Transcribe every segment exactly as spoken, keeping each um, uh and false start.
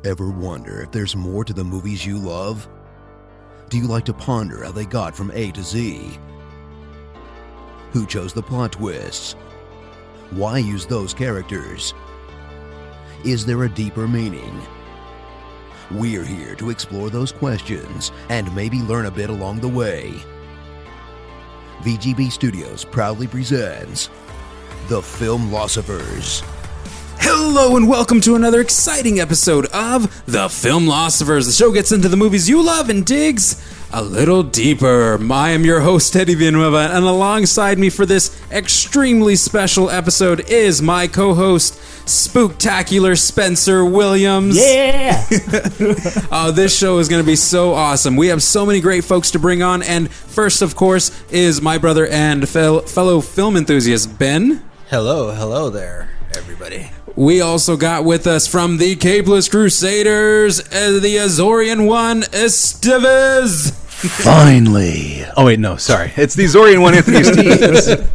Ever wonder if there's more to the movies you love? Do you like to ponder how they got from A to Z? Who chose the plot twists? Why use those characters? Is there a deeper meaning? We're here to explore those questions and maybe learn a bit along the way. V G B Studios proudly presents The Filmlosophers. Hello and welcome to another exciting episode of The Filmlosophers. The show gets into the movies you love and digs a little deeper. I am your host, Teddy Villanueva, and alongside me for this extremely special episode is my co-host, Spooktacular Spencer Williams. Yeah! uh, this show is going to be so awesome. We have so many great folks to bring on, and first, of course, is my brother and fel- fellow film enthusiast, Ben. Hello, hello there, everybody. We also got with us from the Capeless Crusaders, uh, the Azorian one, Estevez. Finally. Oh, wait, no, sorry. It's the Azorian one, Anthony Estevez.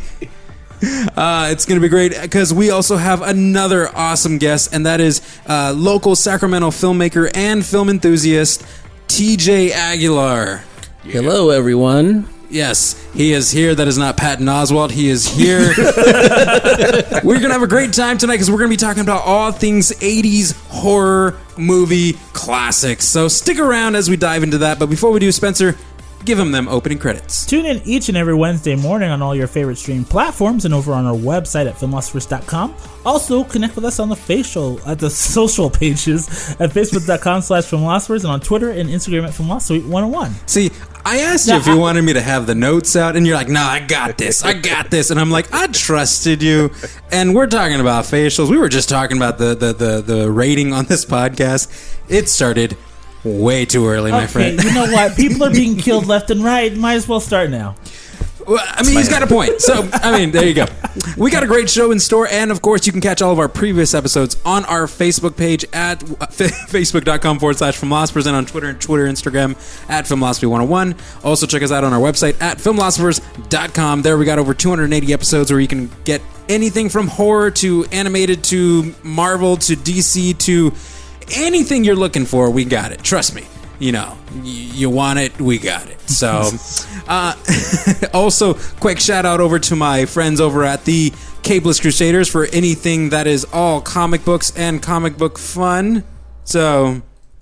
Uh, it's going to be great because we also have another awesome guest, and that is uh, local Sacramento filmmaker and film enthusiast, T J Aguilar. Yeah. Hello, everyone. Yes, he is here. That is not Patton Oswalt. He is here. We're going to have a great time tonight because we're going to be talking about all things eighties horror movie classics. So stick around as we dive into that. But before we do, Spencer, give them them opening credits. Tune in each and every Wednesday morning on all your favorite streaming platforms and over on our website at filmlosophers dot com. Also, connect with us on the facial at the social pages at facebook.com slash filmlosophers and on Twitter and Instagram at filmlosophy one oh one. See, I asked you now, if you I, wanted me to have the notes out, and you're like, no, I got this, I got this. And I'm like, I trusted you. And we're talking about facials. We were just talking about the, the, the, the rating on this podcast. It started way too early, my okay, friend. You know what? People are being killed left and right. Might as well start now. Well, I mean, he's got a point. So, I mean, there you go. We got a great show in store, and of course, you can catch all of our previous episodes on our Facebook page at facebook.com forward slash filmlosophers and on Twitter and Twitter, Instagram at filmlosophy one oh one. Also, check us out on our website at filmlosophers dot com. There we got over two hundred eighty episodes where you can get anything from horror to animated to Marvel to D C to anything you're looking for. We got it. Trust me. You know, you want it, we got it. So, uh, also, quick shout out over to my friends over at the Capeless Crusaders for anything that is all comic books and comic book fun. So,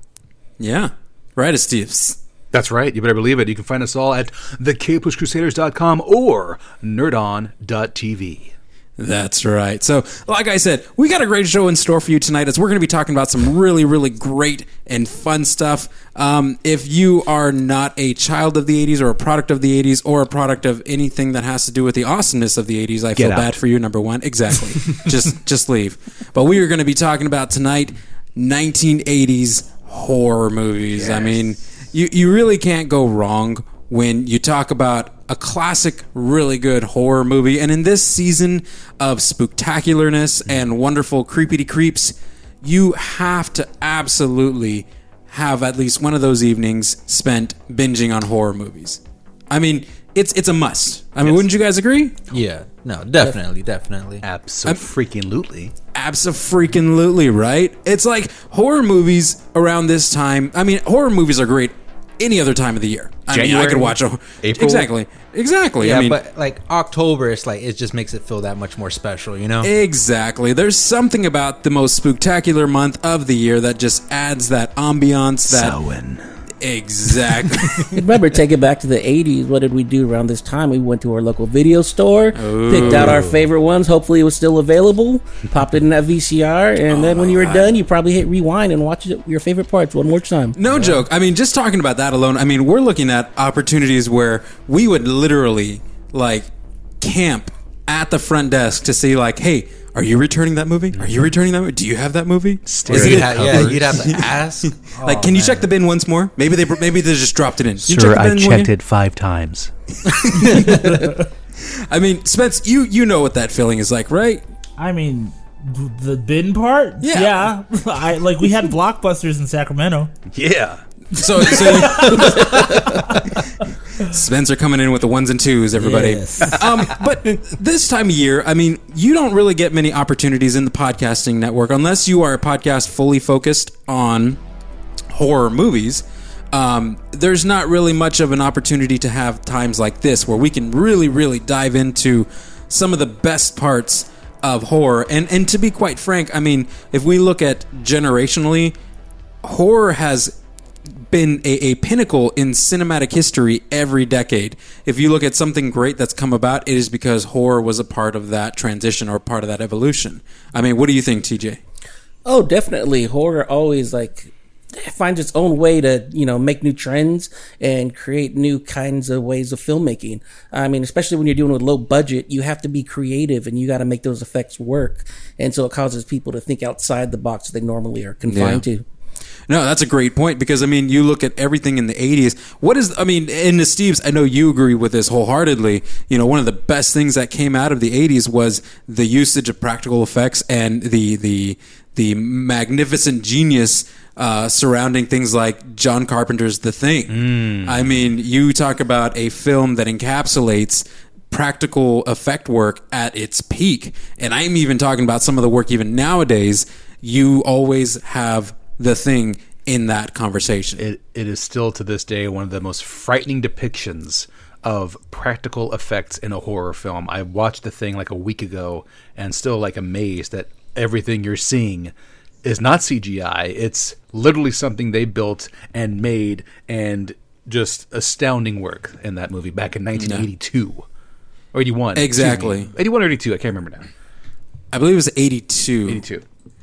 yeah. Right, Steves. That's right. You better believe it. You can find us all at the capeless crusaders dot com or nerdon dot t v. That's right. So, like I said, we got a great show in store for you tonight as we're going to be talking about some really, really great and fun stuff. Um, if you are not a child of the eighties or a product of the eighties or a product of anything that has to do with the awesomeness of the eighties, I feel bad for you, number one. Exactly. just just leave. But we are going to be talking about tonight nineteen eighties horror movies. Yes. I mean, you, you really can't go wrong when you talk about a classic, really good horror movie. And in this season of spooktacularness and wonderful creepity creeps, you have to absolutely have at least one of those evenings spent binging on horror movies. I mean, it's it's a must. I mean, yes. Wouldn't you guys agree? Yeah, no, definitely, definitely. Abso-freaking-lutely. Abso-freaking-lutely, right? It's like horror movies around this time. I mean, horror movies are great any other time of the year. I January, mean, I could watch a April. Exactly, exactly. Yeah, I mean, but like October, it's like it just makes it feel that much more special, you know? Exactly. There's something about the most spooktacular month of the year that just adds that ambiance. That Samhain. Exactly. Remember, take it back to the eighties. What did we do around this time? We went to our local video store, Ooh. picked out our favorite ones. Hopefully, it was still available. Popped it in that V C R, and oh then when you were God. done, you probably hit rewind and watch your favorite parts one more time. No yeah. joke. I mean, just talking about that alone. I mean, we're looking at opportunities where we would literally like camp at the front desk to see, like, hey, are you returning that movie? Are you returning that movie? Do you have that movie? Is it ha- yeah, you'd have to ask. Like, oh, can you man. check the bin once more? Maybe they maybe they just dropped it in. Sir, check I checked it five times. I mean, Spence, you you know what that feeling is like, right? I mean, the bin part? Yeah. Yeah. I like we had Blockbusters in Sacramento. Yeah. So, so Spencer coming in with the ones and twos, everybody. Yes. Um, but this time of year, I mean, you don't really get many opportunities in the podcasting network unless you are a podcast fully focused on horror movies. Um, there's not really much of an opportunity to have times like this where we can really, really dive into some of the best parts of horror. And, and to be quite frank, I mean, if we look at generationally, horror has been a, a pinnacle in cinematic history every decade. If you look at something great that's come about, it is because horror was a part of that transition or part of that evolution. I mean, what do you think, T J? Oh, definitely. Horror always like finds its own way to, you know, make new trends and create new kinds of ways of filmmaking. I mean, especially when you're dealing with low budget, you have to be creative and you got to make those effects work. And so it causes people to think outside the box that they normally are confined Yeah. to. No, that's a great point because, I mean, you look at everything in the eighties. What is, I mean, and Steve's, I know you agree with this wholeheartedly. You know, one of the best things that came out of the eighties was the usage of practical effects and the the the magnificent genius uh, surrounding things like John Carpenter's The Thing. Mm. I mean, you talk about a film that encapsulates practical effect work at its peak. And I'm even talking about some of the work even nowadays. You always have The Thing in that conversation. It, it is still to this day one of the most frightening depictions of practical effects in a horror film. I watched The Thing like a week ago and still like amazed that everything you're seeing is not C G I. It's literally something they built and made, and just astounding work in that movie back in nineteen eighty-two. No. Or eighty-one. Exactly. eighty-one or eighty-two, I can't remember now. I believe it was eighty-two. eighty-two.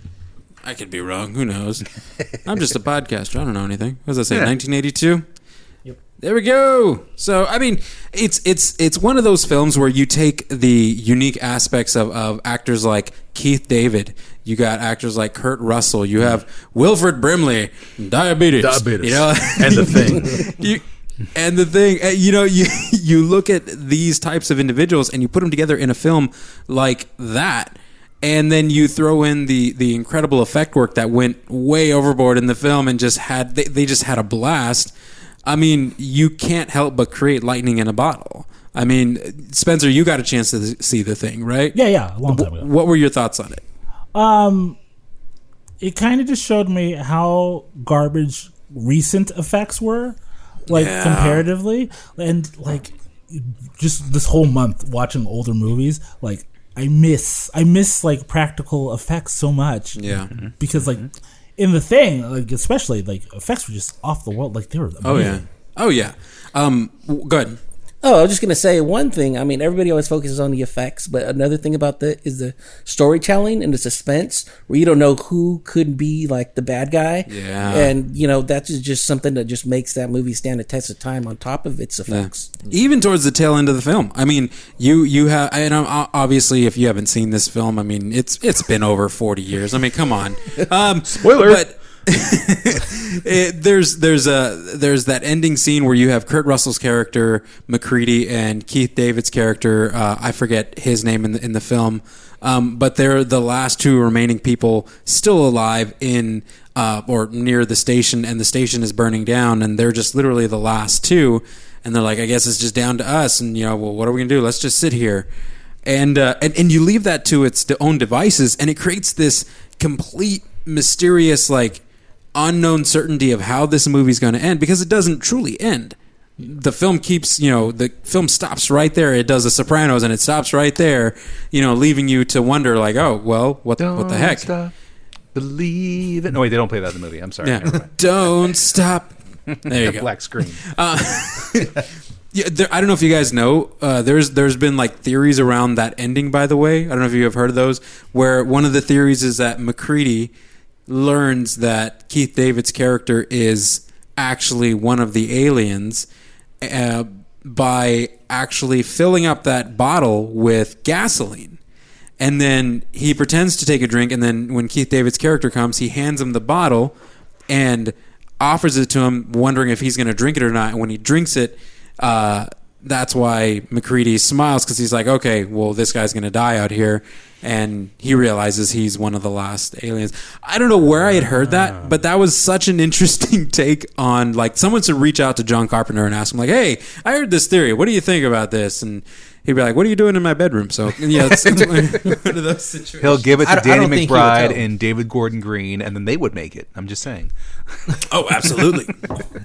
I could be wrong. Who knows? I'm just a podcaster. I don't know anything. What does that say? Yeah. nineteen eighty-two? Yep. There we go. So, I mean, it's it's it's one of those films where you take the unique aspects of, of actors like Keith David. You got actors like Kurt Russell. You have Wilford Brimley, diabetes. Diabetes. You know? And The Thing. you, and the thing, you know, you you look at these types of individuals and you put them together in a film like that. And then you throw in the, the incredible effect work that went way overboard in the film and just had they, they just had a blast. I mean, you can't help but create lightning in a bottle. I mean, Spencer, you got a chance to see The Thing, right? Yeah, yeah, a long time ago. What were your thoughts on it? Um, it kind of just showed me how garbage recent effects were, like Yeah. comparatively, and like just this whole month watching older movies, like. I miss I miss like practical effects so much. Yeah. Because like in The Thing, like especially like effects were just off the world. Like they were amazing. Oh yeah. Oh yeah. Um, w- go ahead. Oh, I was just going to say one thing. I mean, everybody always focuses on the effects, but another thing about that is the storytelling and the suspense where you don't know who could be like the bad guy. Yeah. And, you know, that's just something that just makes that movie stand the test of time on top of its effects. Yeah. Even towards the tail end of the film. I mean, you you have, and obviously, if you haven't seen this film, I mean, it's it's been over forty years. I mean, come on. Um, Spoiler. But it, there's there's a there's that ending scene where you have Kurt Russell's character McCready and Keith David's character. Uh, I forget his name in the in the film, um, but they're the last two remaining people still alive in uh, or near the station, and the station is burning down, and they're just literally the last two. And they're like, I guess it's just down to us, and you know, well, what are we gonna do? Let's just sit here. And, uh, and and you leave that to its own devices, and it creates this complete mysterious, like, unknown certainty of how this movie's going to end, because it doesn't truly end. The film keeps, you know, the film stops right there. It does The Sopranos, and it stops right there, you know, leaving you to wonder, like, oh, well, what Don't what the heck? Stop believe it. No, wait, they don't play that in the movie. I'm sorry. Never Yeah, mind. don't stop. There you go. Black screen. Yeah, there, I don't know if you guys know. Uh, there's there's been like theories around that ending. By the way, I don't know if you have heard of those. Where one of the theories is that McCready learns that Keith David's character is actually one of the aliens uh, by actually filling up that bottle with gasoline, and then he pretends to take a drink. And then when Keith David's character comes, he hands him the bottle and offers it to him, wondering if he's going to drink it or not. And when he drinks it, uh, that's why McCready smiles, because he's like, okay, well, this guy's going to die out here. And he realizes he's one of the last aliens. I don't know where I had heard that, but that was such an interesting take on, like, someone should reach out to John Carpenter and ask him, like, hey, I heard this theory. What do you think about this? And he'd be like, what are you doing in my bedroom? So, yeah, it's, it's one of those situations. He'll give it to I don't- I Danny don't think he would McBride tell. and David Gordon Green, and then they would make it. I'm just saying. Oh, absolutely.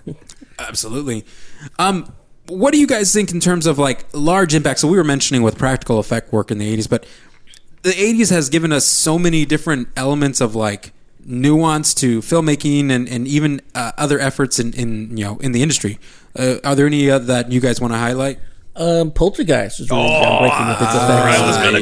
Absolutely. Um, what do you guys think in terms of like large impact? So we were mentioning with practical effect work in the eighties, but the eighties has given us so many different elements of like nuance to filmmaking and, and even uh, other efforts in, in you know in the industry. Uh, are there any uh, that you guys want to highlight? Um, Poltergeist was really groundbreaking with its effects. I was gonna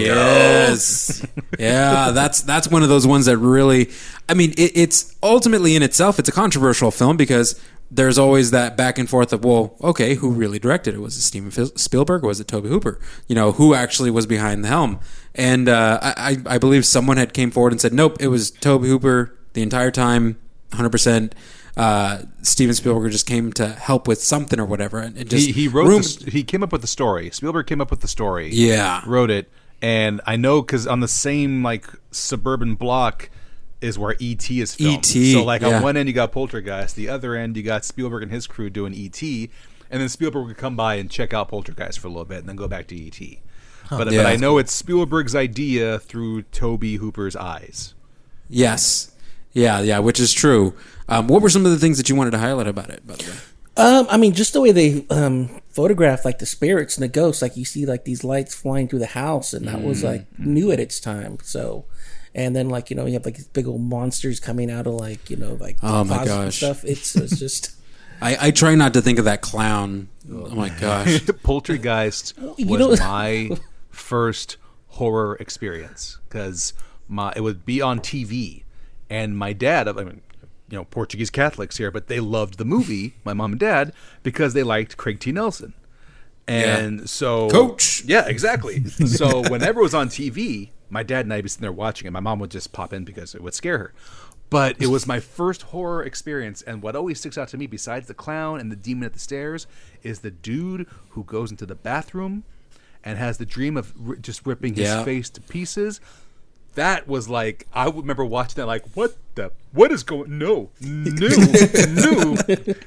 yes. Yeah, that's that's one of those ones that really. I mean, it, it's ultimately in itself, it's a controversial film because there's always that back and forth of, well, okay, who really directed it? Was it Steven Spielberg or was it Tobe Hooper? You know, who actually was behind the helm? And uh, I, I believe someone had came forward and said, nope, it was Tobe Hooper the entire time, one hundred percent. Uh, Steven Spielberg just came to help with something or whatever. And it just He, he wrote. room- The, he came up with the story. Spielberg came up with the story. Yeah. wrote it, and I know because on the same like suburban block is where E T is filmed. E T, So like yeah. on one end you got Poltergeist, the other end you got Spielberg and his crew doing E T, and then Spielberg would come by and check out Poltergeist for a little bit, and then go back to E T. But, Yeah. but I know it's Spielberg's idea through Tobe Hooper's eyes. Yes. Yeah, yeah, which is true. Um, what were some of the things that you wanted to highlight about it, by the way? Um, I mean, just the way they um, photograph like the spirits and the ghosts, like you see like these lights flying through the house, and that was like new at its time. So, and then like you know you have like these big old monsters coming out of like you know like Oh, my closets and gosh. stuff. It's it's just I, I try not to think of that clown. Oh, my gosh. Poltergeist You was know- my first horror experience because my it would be on T V, and my dad, I mean, you know, Portuguese Catholics here, but they loved the movie, my mom and dad, because they liked Craig T. Nelson. And Yeah. so Coach. Yeah, exactly. So whenever it was on T V, my dad and I'd be sitting there watching it. My mom would just pop in because it would scare her. But it was my first horror experience, and what always sticks out to me, besides the clown and the demon at the stairs, is the dude who goes into the bathroom and has the dream of r- just ripping his Yeah. face to pieces. That was like, I would remember watching that like, what the, what is going, no, no, no.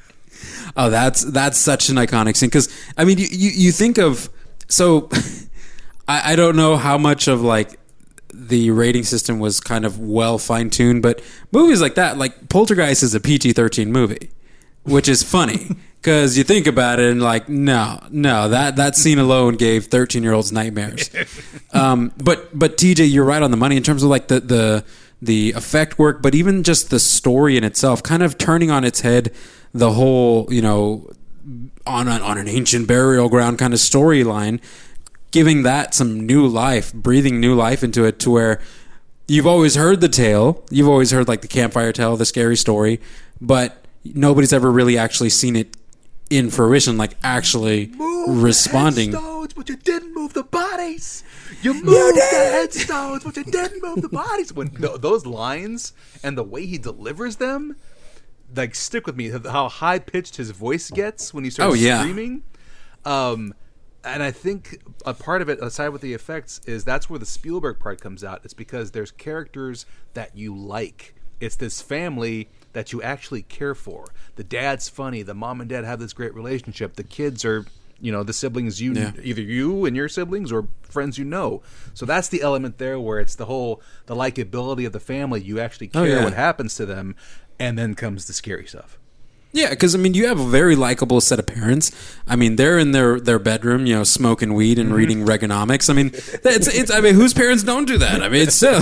Oh, that's that's such an iconic scene because I mean, you, you you think of so I, I don't know how much of like the rating system was kind of well fine tuned, but movies like that, like Poltergeist, is a P G thirteen movie, which is funny because you think about it and like, no, no, that that scene alone gave thirteen year olds nightmares. Um, but but T J, you're right on the money in terms of like the the the effect work, but even just the story in itself, kind of turning on its head the whole, you know, on an, on an ancient burial ground kind of storyline, giving that some new life, breathing new life into it, to where you've always heard the tale, you've always heard like the campfire tale, the scary story, but nobody's ever really actually seen it in fruition, like actually Move responding. the headstones, but you didn't move the bodies. You moved the headstones, but you didn't move the bodies. When th- those lines and the way he delivers them, like, stick with me. How high pitched his voice gets when he starts Oh, yeah. screaming. Um, and I think a part of it, aside with the effects, is that's where the Spielberg part comes out. It's because there's characters that you like. It's this family that you actually care for. The dad's funny. The mom and dad have this great relationship. The kids are, you know, the siblings you, Yeah. either you and your siblings or friends you know. So that's the element there where it's the whole, the likability of the family. You actually care Oh, yeah. what happens to them. And then comes the scary stuff. Yeah, because I mean, you have a very likable set of parents. I mean, they're in their, their bedroom, you know, smoking weed and reading Reaganomics. I mean, it's it's. I mean, whose parents don't do that? I mean, it's still.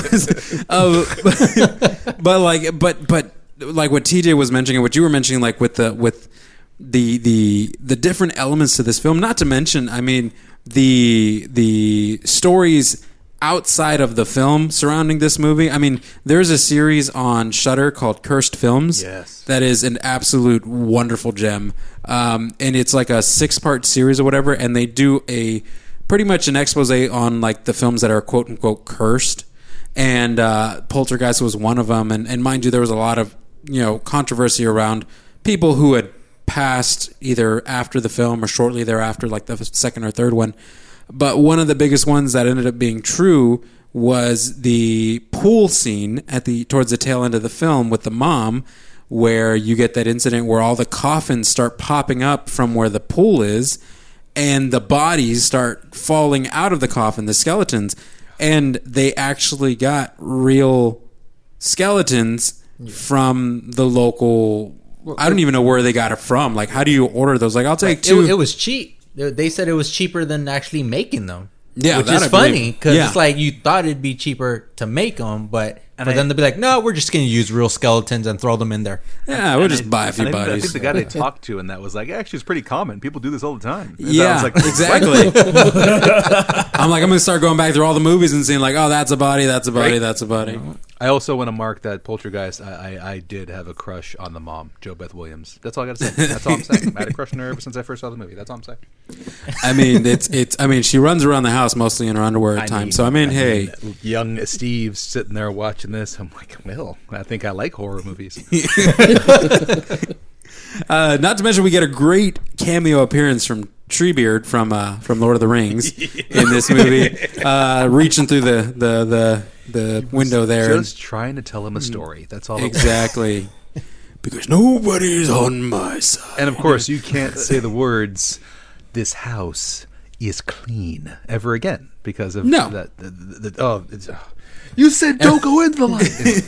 uh, but like, but but like what T J was mentioning, what you were mentioning, like with the with the the the different elements to this film. Not to mention, I mean, the the stories outside of the film surrounding this movie. I mean, there's a series on Shudder called Cursed Films. Yes. That is an absolute wonderful gem. Um, and it's like a six-part series or whatever, and they do a pretty much an expose on like the films that are quote-unquote cursed. And uh, Poltergeist was one of them. And, and mind you, there was a lot of, you know, controversy around people who had passed either after the film or shortly thereafter, like the second or third one. But one of the biggest ones that ended up being true was the pool scene at the towards the tail end of the film with the mom, where you get that incident where all the coffins start popping up from where the pool is, and the bodies start falling out of the coffin, the skeletons, and they actually got real skeletons from the local. I don't even know where they got it from. Like, how do you order those? Like, I'll take two. It, it was cheap. They said it was cheaper than actually making them. Yeah, which that is I funny believe. because Yeah. it's like you thought it'd be cheaper to make them, but And for I- them to be like, no, we're just going to use real skeletons and throw them in there. Yeah, we'll just buy a few And I, I bodies. think the guy they talked to and that was like, actually, it's pretty common. People do this all the time. And I Yeah, was like, exactly. I'm like, I'm gonna start going back through all the movies and seeing like, oh, that's a body, that's a body, Right. that's a body. I also want to mark that Poltergeist. I, I, I did have a crush on the mom, Jo Beth Williams. That's all I got to say. That's all I'm saying. I had a crush on her ever since I first saw the movie. That's all I'm saying. I mean, it's it's. I mean, she runs around the house mostly in her underwear at times. So I mean, hey, mean, young Steve's sitting there watching this. I'm like, well, I think I like horror movies. uh, not to mention we get a great cameo appearance from Treebeard from uh, from Lord of the Rings in this movie, uh, reaching through the the the, the window there. Just trying to tell him a story. That's all. It was. Exactly. Because nobody's on my side. And of course, you can't say the words "this house is clean" ever again because of No. that. The, the, the, oh, it's, oh, you said don't go into the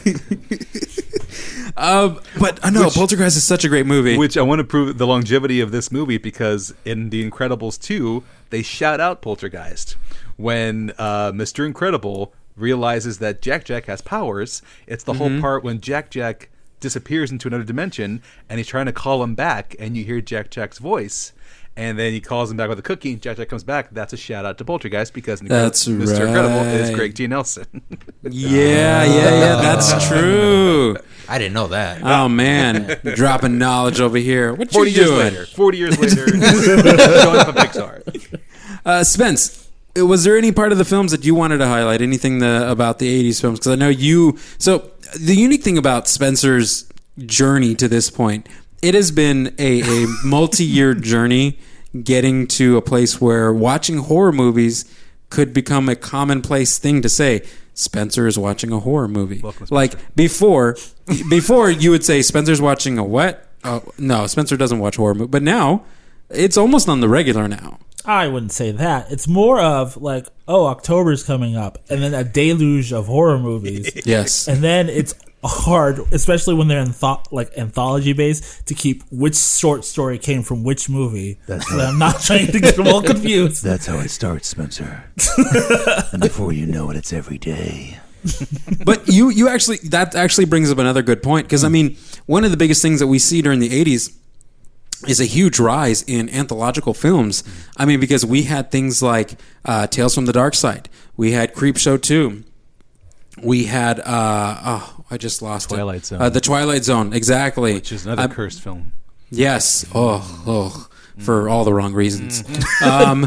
light. Um, but I know Which- Poltergeist is such a great movie. Which I want to prove the longevity of this movie because in The Incredibles two, they shout out Poltergeist when uh, Mister Incredible realizes that Jack Jack has powers. It's the Mm-hmm. whole part when Jack Jack disappears into another dimension and he's trying to call him back, and you hear Jack Jack's voice. And then he calls him back with a cookie. Jack Jack comes back. That's a shout out to Poltergeist because That's Mister Incredible is right. Craig T. Nelson. yeah, yeah, yeah. That's true. I didn't know that. Oh man, dropping knowledge over here. What Forty you years doing? later. Forty years later. Showing up at Pixar. Uh, Spence, was there any part of the films that you wanted to highlight? Anything the, about the eighties films? Because I know you. So the unique thing about Spencer's journey to this point, it has been a, a multi-year journey getting to a place where watching horror movies could become a commonplace thing to say. Spencer is watching a horror movie. Welcome, Spencer. Like before, before you would say Spencer's watching a what? Oh, no, Spencer doesn't watch horror movies. But now it's almost on the regular now. I wouldn't say that. It's more of like, oh, October's coming up, and then a deluge of horror movies. Yes. And then it's hard, especially when they're in thought like anthology based, to keep which short story came from which movie. That's So I'm not trying to get them all confused. That's how it starts, Spencer. And before you know it, it's every day. But you, you actually, that actually brings up another good point. Because, I mean, one of the biggest things that we see during the eighties is a huge rise in anthological films. I mean, because we had things like uh, Tales from the Dark Side. We had Creepshow two. We had, uh, oh, I just lost Twilight it. Zone. Uh, the Twilight Zone, exactly. Which is another Uh, cursed film. Yes. Oh, oh, for all the wrong reasons. Um,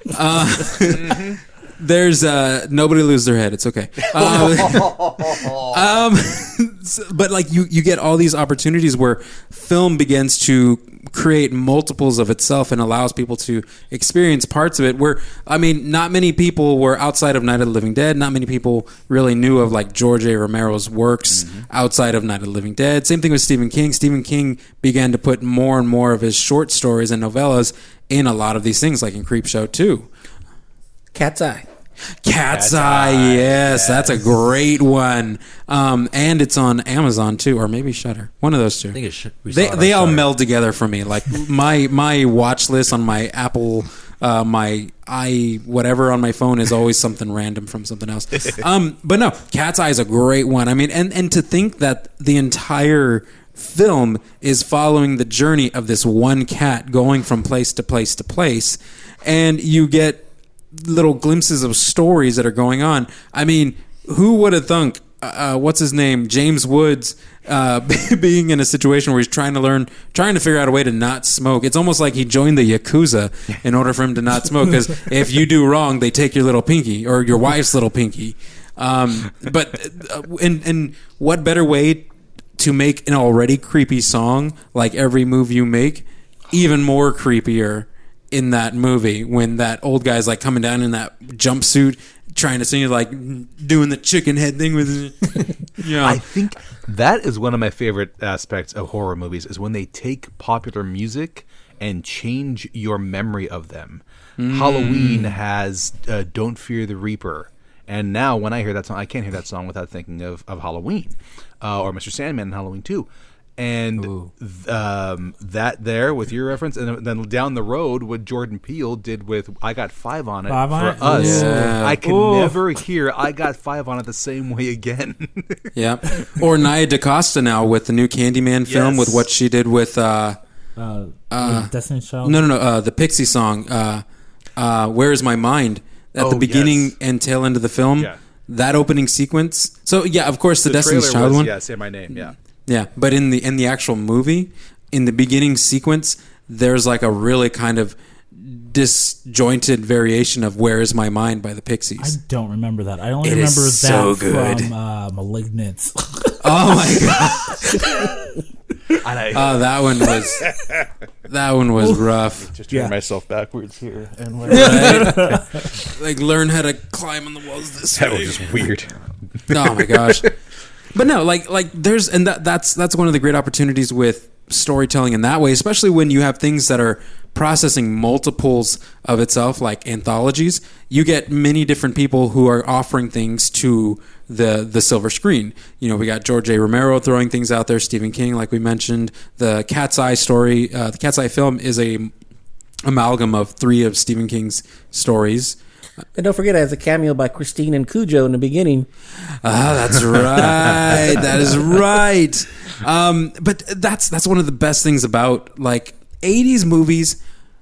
uh, there's uh, nobody lose their head. It's okay. Uh, um, but like you, you get all these opportunities where film begins to create multiples of itself and allows people to experience parts of it. Where I mean, not many people were outside of Night of the Living Dead. Not many people really knew of like George A. Romero's works outside of Night of the Living Dead. Same thing with Stephen King. Stephen King began to put more and more of his short stories and novellas in a lot of these things, like in Creepshow two. Cat's Eye. Cat's Eye, yes, that's a great one. Um, and it's on Amazon too, or maybe Shudder. One of those two. I think it should. we They saw it on they all Shudder. meld together for me. Like my my watch list on my Apple, uh, my i whatever on my phone is always something random from something else. Um, but no, Cat's Eye is a great one. I mean, and and to think that the entire film is following the journey of this one cat going from place to place to place, and you get little glimpses of stories that are going on. I mean, who would have thunk, uh, what's his name, James Woods, uh, being in a situation where he's trying to learn, trying to figure out a way to not smoke. It's almost like he joined the Yakuza in order for him to not smoke, because if you do wrong, they take your little pinky, or your wife's little pinky. Um, but, uh, and, and what better way to make an already creepy song like Every Move You Make even more creepier in that movie when that old guy's like coming down in that jumpsuit trying to sing it, like doing the chicken head thing with it. Yeah. I think that is one of my favorite aspects of horror movies is when they take popular music and change your memory of them. Mm. Halloween has uh, Don't Fear the Reaper. And now when I hear that song, I can't hear that song without thinking of, of Halloween uh, or Mister Sandman in Halloween two. And th- um, that there with your reference, and then down the road, what Jordan Peele did with "I Got Five on It" Five on for it? us, Yeah. I can Ooh. never hear "I Got Five on It" the same way again. Yeah. Or Nia DaCosta now with the new Candyman film Yes. with what she did with uh, Uh, Uh, Destiny's Child. no no no uh, the Pixie song uh, uh, "Where Is My Mind" at Oh, the beginning yes. and tail end of the film. Yeah. That opening sequence. So yeah, of course the, the Destiny's trailer Child was, one. yeah, Say My Name, yeah. Yeah, but in the in the actual movie, in the beginning sequence, there's like a really kind of disjointed variation of "Where Is My Mind" by the I Pixies. don't remember that. I only It remember is that so good. from uh, *Malignant*. Oh my god! Oh, that one was that one was rough. Just turn Yeah. myself backwards here. And Right? Like learn how to climb on the walls this that way. was just weird. Oh my gosh. But no, like like there's and that that's that's one of the great opportunities with storytelling in that way, especially when you have things that are processing multiples of itself, like anthologies. You get many different people who are offering things to the the silver screen. You know, we got George A. Romero throwing things out there, Stephen King, like we mentioned. The Cat's Eye story, uh, the Cat's Eye film is a amalgam of three of Stephen King's stories. And don't forget, it has a cameo by Christine and Cujo in the beginning. Ah, that's right. That is right. Um, but that's that's one of the best things about like eighties movies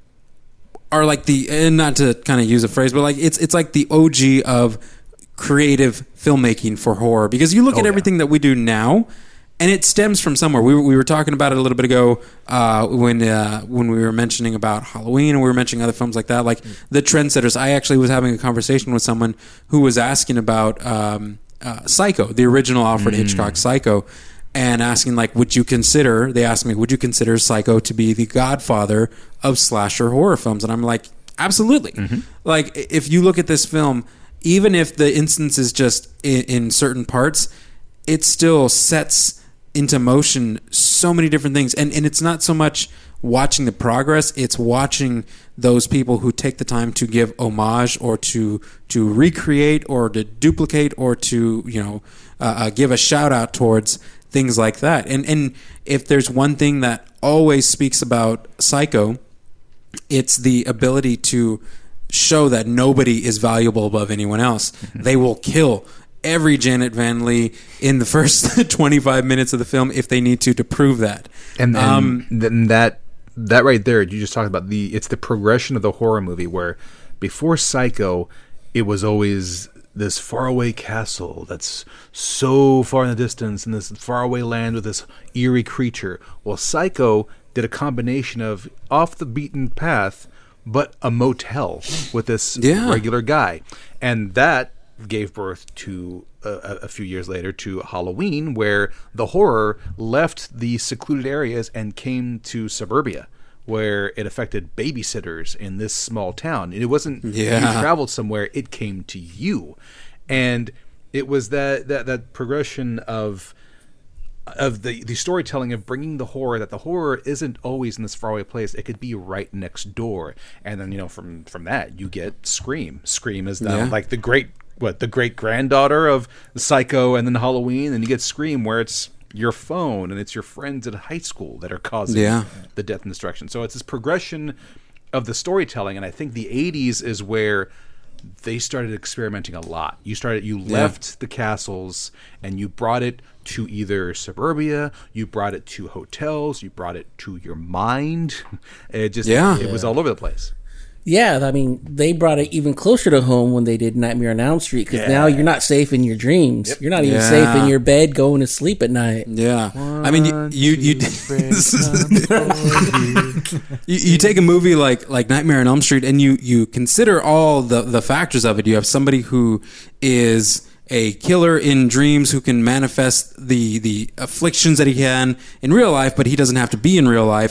are like the, and not to kind of use a phrase, but like it's it's like the O G of creative filmmaking for horror, because you look Oh, at yeah. everything that we do now, and it stems from somewhere. We were, we were talking about it a little bit ago uh, when uh, when we were mentioning about Halloween, and we were mentioning other films like that, like the trendsetters. I actually was having a conversation with someone who was asking about um, uh, Psycho, the original Alfred Hitchcock Psycho, and asking like, would you consider? They asked me, would you consider Psycho to be the godfather of slasher horror films? And I'm like, absolutely. Like, if you look at this film, even if the instance is just in, in certain parts, it still sets into motion so many different things, and and it's not so much watching the progress, it's watching those people who take the time to give homage or to to recreate or to duplicate or to, you know, uh, uh, give a shout out towards things like that. And and if there's one thing that always speaks about Psycho, it's the ability to show that nobody is valuable above anyone else. They will kill every Janet Van Lee in the first twenty-five minutes of the film if they need to to prove that. And then, Um, then that that right there, you just talked about the it's the progression of the horror movie where before Psycho, it was always this faraway castle that's so far in the distance in this faraway land with this eerie creature. Well, Psycho did a combination of off the beaten path, but a motel with this Yeah. regular guy, and that gave birth to a, a few years later to Halloween, where the horror left the secluded areas and came to suburbia, where it affected babysitters in this small town. It wasn't Yeah. you traveled somewhere; it came to you, and it was that that, that progression of of the, the storytelling of bringing the horror, that the horror isn't always in this faraway place. It could be right next door. And then, you know, from, from that, you get Scream. Scream is now Yeah. like the great, what, the great granddaughter of Psycho and then Halloween. And you get Scream where it's your phone and it's your friends at high school that are causing Yeah. the death and destruction. So it's this progression of the storytelling. And I think the eighties is where they started experimenting a lot. You started, you left the castles and you brought it to either suburbia, you brought it to hotels, you brought it to your mind. It just, Yeah. it was all over the place. Yeah, I mean, they brought it even closer to home when they did Nightmare on Elm Street, because now you're not safe in your dreams. You're not even Yeah. safe in your bed going to sleep at night. Yeah, I mean, you you you, you you take a movie like like Nightmare on Elm Street, and you you consider all the the factors of it. You have somebody who is a killer in dreams who can manifest the the afflictions that he can in real life, but he doesn't have to be in real life.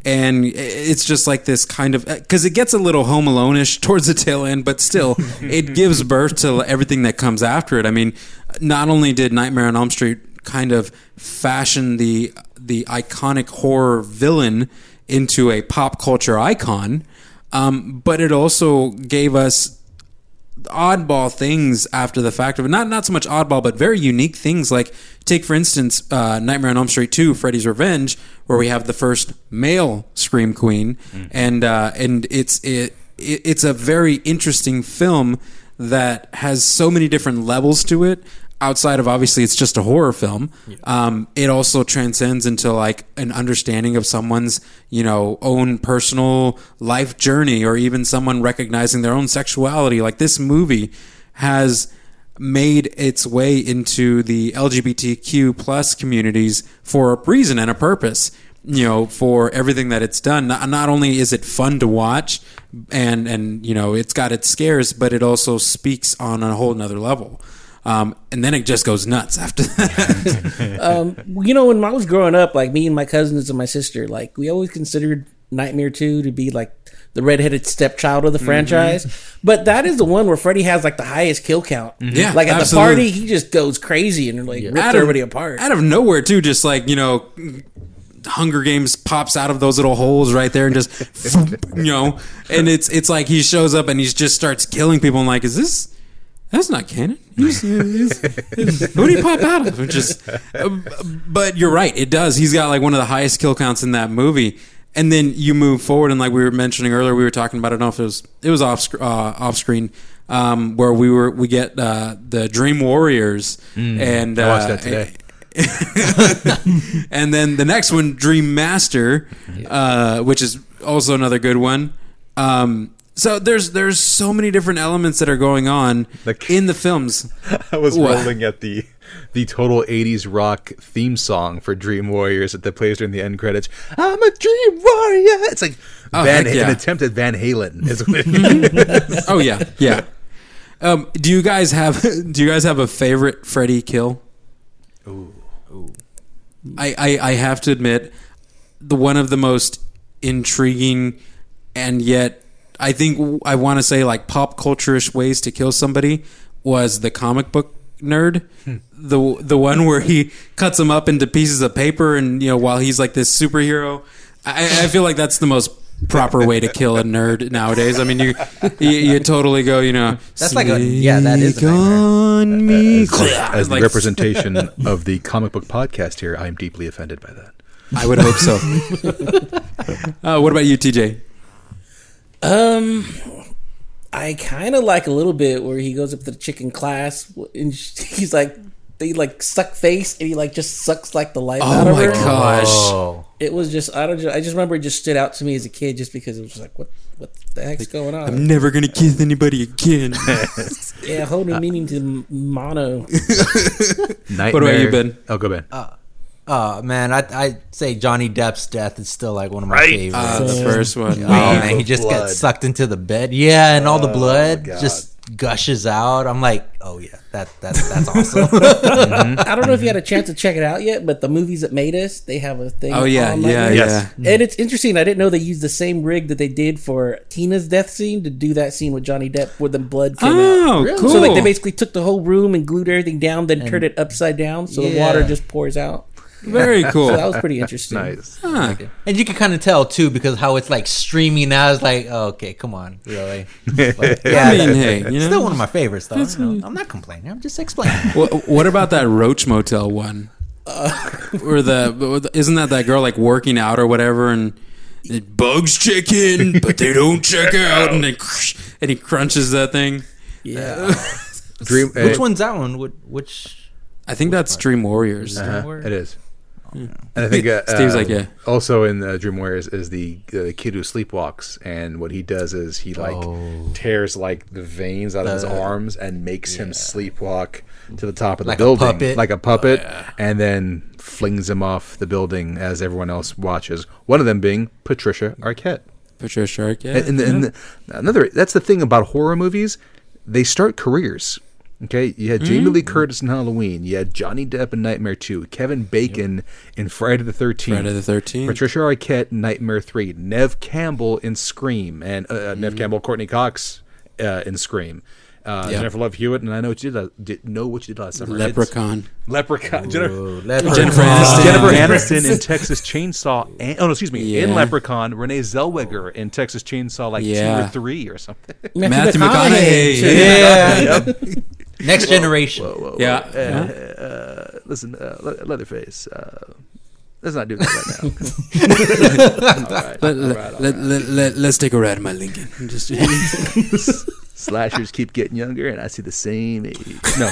and it's just like this kind of, because it gets a little Home Alone-ish towards the tail end, but still it gives birth to everything that comes after it. I mean, not only did Nightmare on Elm Street kind of fashion the the iconic horror villain into a pop culture icon, um, but it also gave us oddball things after the fact of it. Not not so much oddball, but very unique things. Like, take for instance, uh, Nightmare on Elm Street two, Freddy's Revenge, where we have the first male Scream Queen, mm. and uh, and it's it, it it's a very interesting film that has so many different levels to it. Outside of, obviously, it's just a horror film. Yeah. Um, it also transcends into like an understanding of someone's, you know, own personal life journey, or even someone recognizing their own sexuality. Like, this movie has made its way into the L G B T Q plus communities for a reason and a purpose. You know, for everything that it's done. Not, not only is it fun to watch, and and you know, it's got its scares, but it also speaks on a whole nother level. Um, and then it just goes nuts after that. um, you know, when I was growing up, like me and my cousins and my sister, like we always considered Nightmare two to be like the redheaded stepchild of the franchise. Mm-hmm. But that is the one where Freddy has like the highest kill count. Mm-hmm. Yeah, like at absolutely. the party, he just goes crazy and like yeah. rips of, everybody apart. Out of nowhere, too, just like, you know, Hunger Games pops out of those little holes right there and just, you know, and it's it's like he shows up and he just starts killing people. And like, is this... That's not canon. He's, he's, he's, who did he pop out of? Just, uh, but you're right. It does. He's got like one of the highest kill counts in that movie. And then you move forward, and like we were mentioning earlier, we were talking about. I don't know if it was it was off uh, off screen, um, where we were we get uh, the Dream Warriors, mm, and I watched that today. And, and then the next one, Dream Master, uh, which is also another good one. Um, So there's there's so many different elements that are going on like, in the films. I was what? rolling at the the total eighties rock theme song for Dream Warriors that plays during the end credits. I'm a Dream Warrior. It's like oh, Van, yeah. an attempt at Van Halen. Oh yeah, yeah. Um, do you guys have do you guys have a favorite Freddy kill? Ooh, ooh. I, I I have to admit, the one of the most intriguing and yet, I think I want to say like pop culture-ish ways to kill somebody was the comic book nerd. Hmm. The the one where he cuts him up into pieces of paper, and you know, while he's like this superhero. I, I feel like that's the most proper way to kill a nerd nowadays. I mean, you you, you totally go, you know, that's like a yeah, that is a on me. As, as the representation of the comic book podcast here, I am deeply offended by that. I would hope so. uh, what about you, T J? Um, I kind of like a little bit where he goes up to the chicken class and he's like, they like suck face and he like just sucks like the life oh out of her. Oh my gosh! Oh. It was just I don't just, I just remember it just stood out to me as a kid just because it was just like what what the heck's like, going on? I'm never gonna kiss anybody again. Yeah, whole new meaning to mono. Nightmare. What about you, Ben? Oh, go Ben. Uh, Oh man, I I say Johnny Depp's death is still like one of my right. favorites. Uh, the first one. Oh man, he just blood. gets sucked into the bed. Yeah, and all the blood oh, just gushes out. I'm like, oh yeah, that that that's awesome. Mm-hmm. I don't know if you had a chance to check it out yet, but the movies that made us, they have a thing. Oh yeah, yeah, yeah. Yes. And it's interesting. I didn't know they used the same rig that they did for Tina's death scene to do that scene with Johnny Depp where the blood came oh, out. Really? Cool. So like they basically took the whole room and glued everything down, then and, turned it upside down so yeah. the water just pours out. Very cool. So that was pretty interesting. Nice. Huh. And you can kind of tell too because how it's like streaming out. It's like, oh, okay, come on, really? But, yeah, I mean, hey, you know, still one of my favorites, though. You know, I'm not complaining. I'm just explaining. What, what about that Roach Motel one? Uh, or the isn't that that girl like working out or whatever, and it bugs check in, but they don't check out, and then and he crunches that thing. Yeah. Dream. Which one's that one? Which? I think that's Dream Warriors. Uh-huh. It is. And I think uh, Steve's um, like, yeah. Also in uh, Dream Warriors is the uh, kid who sleepwalks, and what he does is he like oh. tears like the veins out of his uh, arms and makes yeah. him sleepwalk to the top of the like building, a puppet. like a puppet, oh, yeah. and then flings him off the building as everyone else watches. One of them being Patricia Arquette. Patricia Arquette. And, and, and the, another that's the thing about horror movies; they start careers. Okay, you had Jamie Lee Curtis in Halloween. You had Johnny Depp in Nightmare two. Kevin Bacon in Friday the thirteenth. Friday the thirteenth. Patricia Arquette in Nightmare three. Nev Campbell in Scream. And uh, mm-hmm. Nev Campbell, Courtney Cox uh, in Scream. Uh, yep. Jennifer Love Hewitt, and I know what you did, did know what you did last summer. Leprechaun. It's Leprechaun. Jennifer, Ooh, Leprechaun. Jennifer Aniston. Jennifer Aniston in Texas Chainsaw. And, oh no, excuse me, Yeah. in Leprechaun. Renee Zellweger in Texas Chainsaw, like Yeah. two or three or something. Matthew McConaughey. McConaughey. Yeah. Next generation. Whoa, whoa, whoa. Yeah. Uh, uh, listen, uh, Le- Leatherface. Uh, let's not do that right now. all right, Let, all let, right, all let, right. let, let, let's take a ride in my Lincoln. Just Slashers keep getting younger, and I see the same age. No.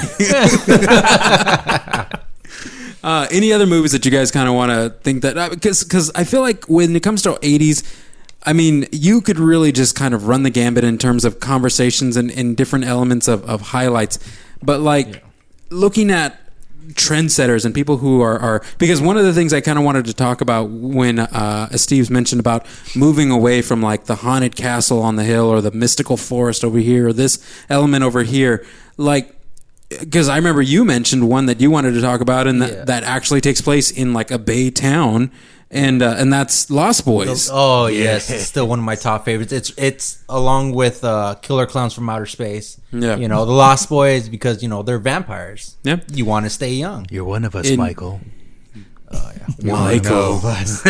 Uh, any other movies that you guys kind of want to think that because because I feel like when it comes to eighties, I mean, you could really just kind of run the gambit in terms of conversations and, and different elements of, of highlights. But like yeah. looking at trendsetters and people who are, are because one of the things I kind of wanted to talk about when uh, as Steve's mentioned about moving away from like the haunted castle on the hill or the mystical forest over here or this element over here, like because I remember you mentioned one that you wanted to talk about and that, yeah. that actually takes place in like a bay town. And uh, and that's Lost Boys. Oh yes, it's still one of my top favorites. It's it's along with uh, Killer Clowns from Outer Space. Yeah, you know the Lost Boys because you know they're vampires. Yep, you want to stay young. You're one of us, In, Michael. Oh yeah, Michael.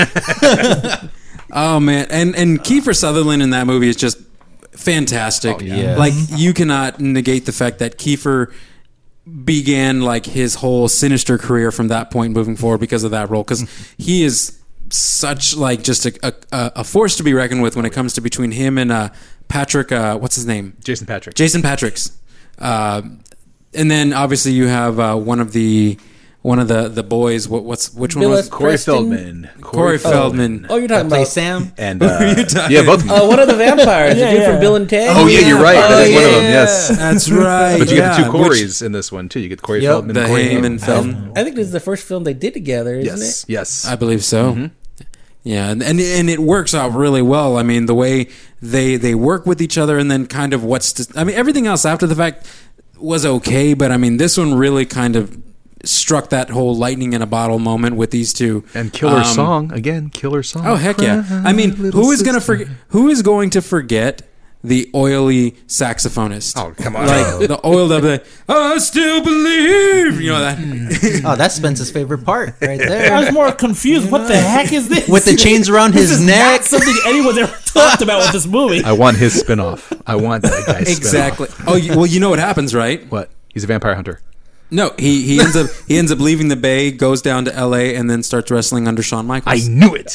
Oh man, and and Kiefer Sutherland in that movie is just fantastic. Oh, yeah. Like you cannot negate the fact that Kiefer began like his whole Sinister career from that point moving forward because of that role because he is such like just a, a a force to be reckoned with when it comes to between him and uh, Patrick. Uh, what's his name? Jason Patrick. Jason Patrick's. Uh, and then obviously you have uh, one of the one of the, the boys. What, what's which Bill one was S. Corey Preston? Feldman. Corey Feldman? Oh, you're talking Play about Sam. And uh, yeah, both of them. uh, one of the vampires, Yeah, the dude yeah. from Bill and Ted. Oh yeah, you're right. Oh, That is one of them. yeah. Yes, That's right. but you yeah, get the two which- Corys in this one too. You get Corey Yep. Feldman, the and Corey Heyman Feldman. I think this is the first film they did together, isn't Yes, it? yes. I believe so. Mm-hmm. Yeah, and, and and it works out really well. I mean, the way they they work with each other, and then kind of what's to, I mean, everything else after the fact was okay, but I mean, this one really kind of struck that whole lightning in a bottle moment with these two. And killer Um, song again, killer song. Oh heck yeah! I mean, who is gonna forget? Who is going to forget the oily saxophonist? Oh come on! Like the oiled up, like, I still believe. You know that. Oh, that's Spence's favorite part right I there. was more confused. What the heck is this? With the chains around This his is neck. not something anyone's ever talked about with this movie. I want his spinoff. I want that guy's spinoff. Exactly. Oh, you, well, you know what happens, right? What? He's a vampire hunter. No, he, he ends up he ends up leaving the Bay, goes down to L A, and then starts wrestling under Shawn Michaels. I knew it.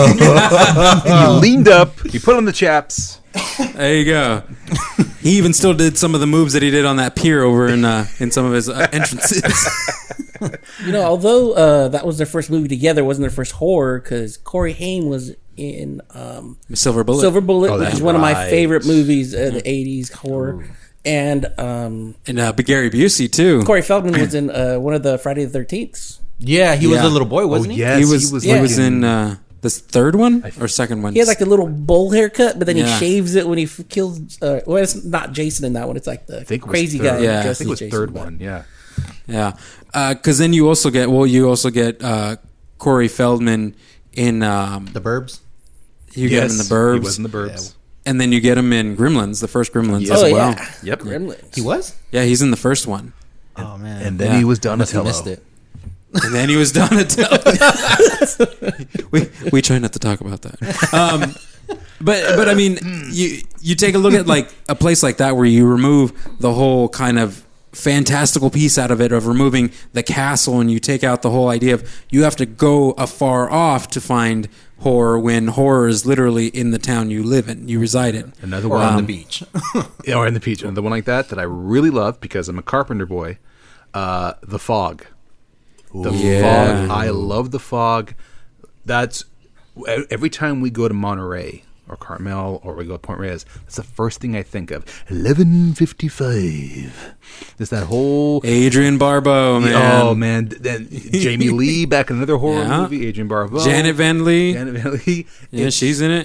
He leaned up. He put on the chaps. There you go. He even still did some of the moves that he did on that pier over in uh, in some of his uh, entrances. You know, although uh, that was their first movie together, it wasn't their first horror because Corey Haim was in um, Silver Bullet. Silver Bullet, Oh, which that's is one of my right. favorite movies of the eighties horror. And um, And uh, but Gary Busey too. Corey Feldman was in uh, one of the Friday the thirteenth. Yeah, he was Yeah. a little boy, wasn't he? yes, he was he was, like in uh, this third one or second one. He has like the little bowl haircut, but then Yeah. he shaves it when he f- kills. Uh, well, it's not Jason in that one. It's like the I think it was crazy third. guy. Yeah. I dressed I think it as was Jason, third but- one. Yeah. Yeah, because then you also get well, you also get uh, Corey Feldman in um, The Burbs. you get him in the Burbs, He was in the Burbs. and then you get him in Gremlins, the first Gremlins Yes. as Oh well. yeah, Yep. Gremlins. He was. Yeah, he's in the first one, Oh man. And then Yeah. he was Must have Donatello. missed it. and then he was Donatello. we we try not to talk about that. Um, but but I mean, you you take a look at like a place like that where you remove the whole kind of fantastical piece out of it of removing the castle, and you take out the whole idea of you have to go afar off to find horror when horror is literally in the town you live in, you reside in. Another Or one on the beach. Yeah, or in the beach. Another one like that that I really love because I'm a carpenter boy. Uh, the Fog. The Yeah. Fog. I love the Fog. That's every time we go to Monterey or Carmel or we go to Point Reyes, that's the first thing I think of. eleven fifty-five. There's that whole Adrian Barbeau, man. Oh man, then Jamie Lee back in another horror Yeah. movie. Adrian Barbeau, Janet Van Lee. Janet Van Lee. Yeah, It's- she's in it.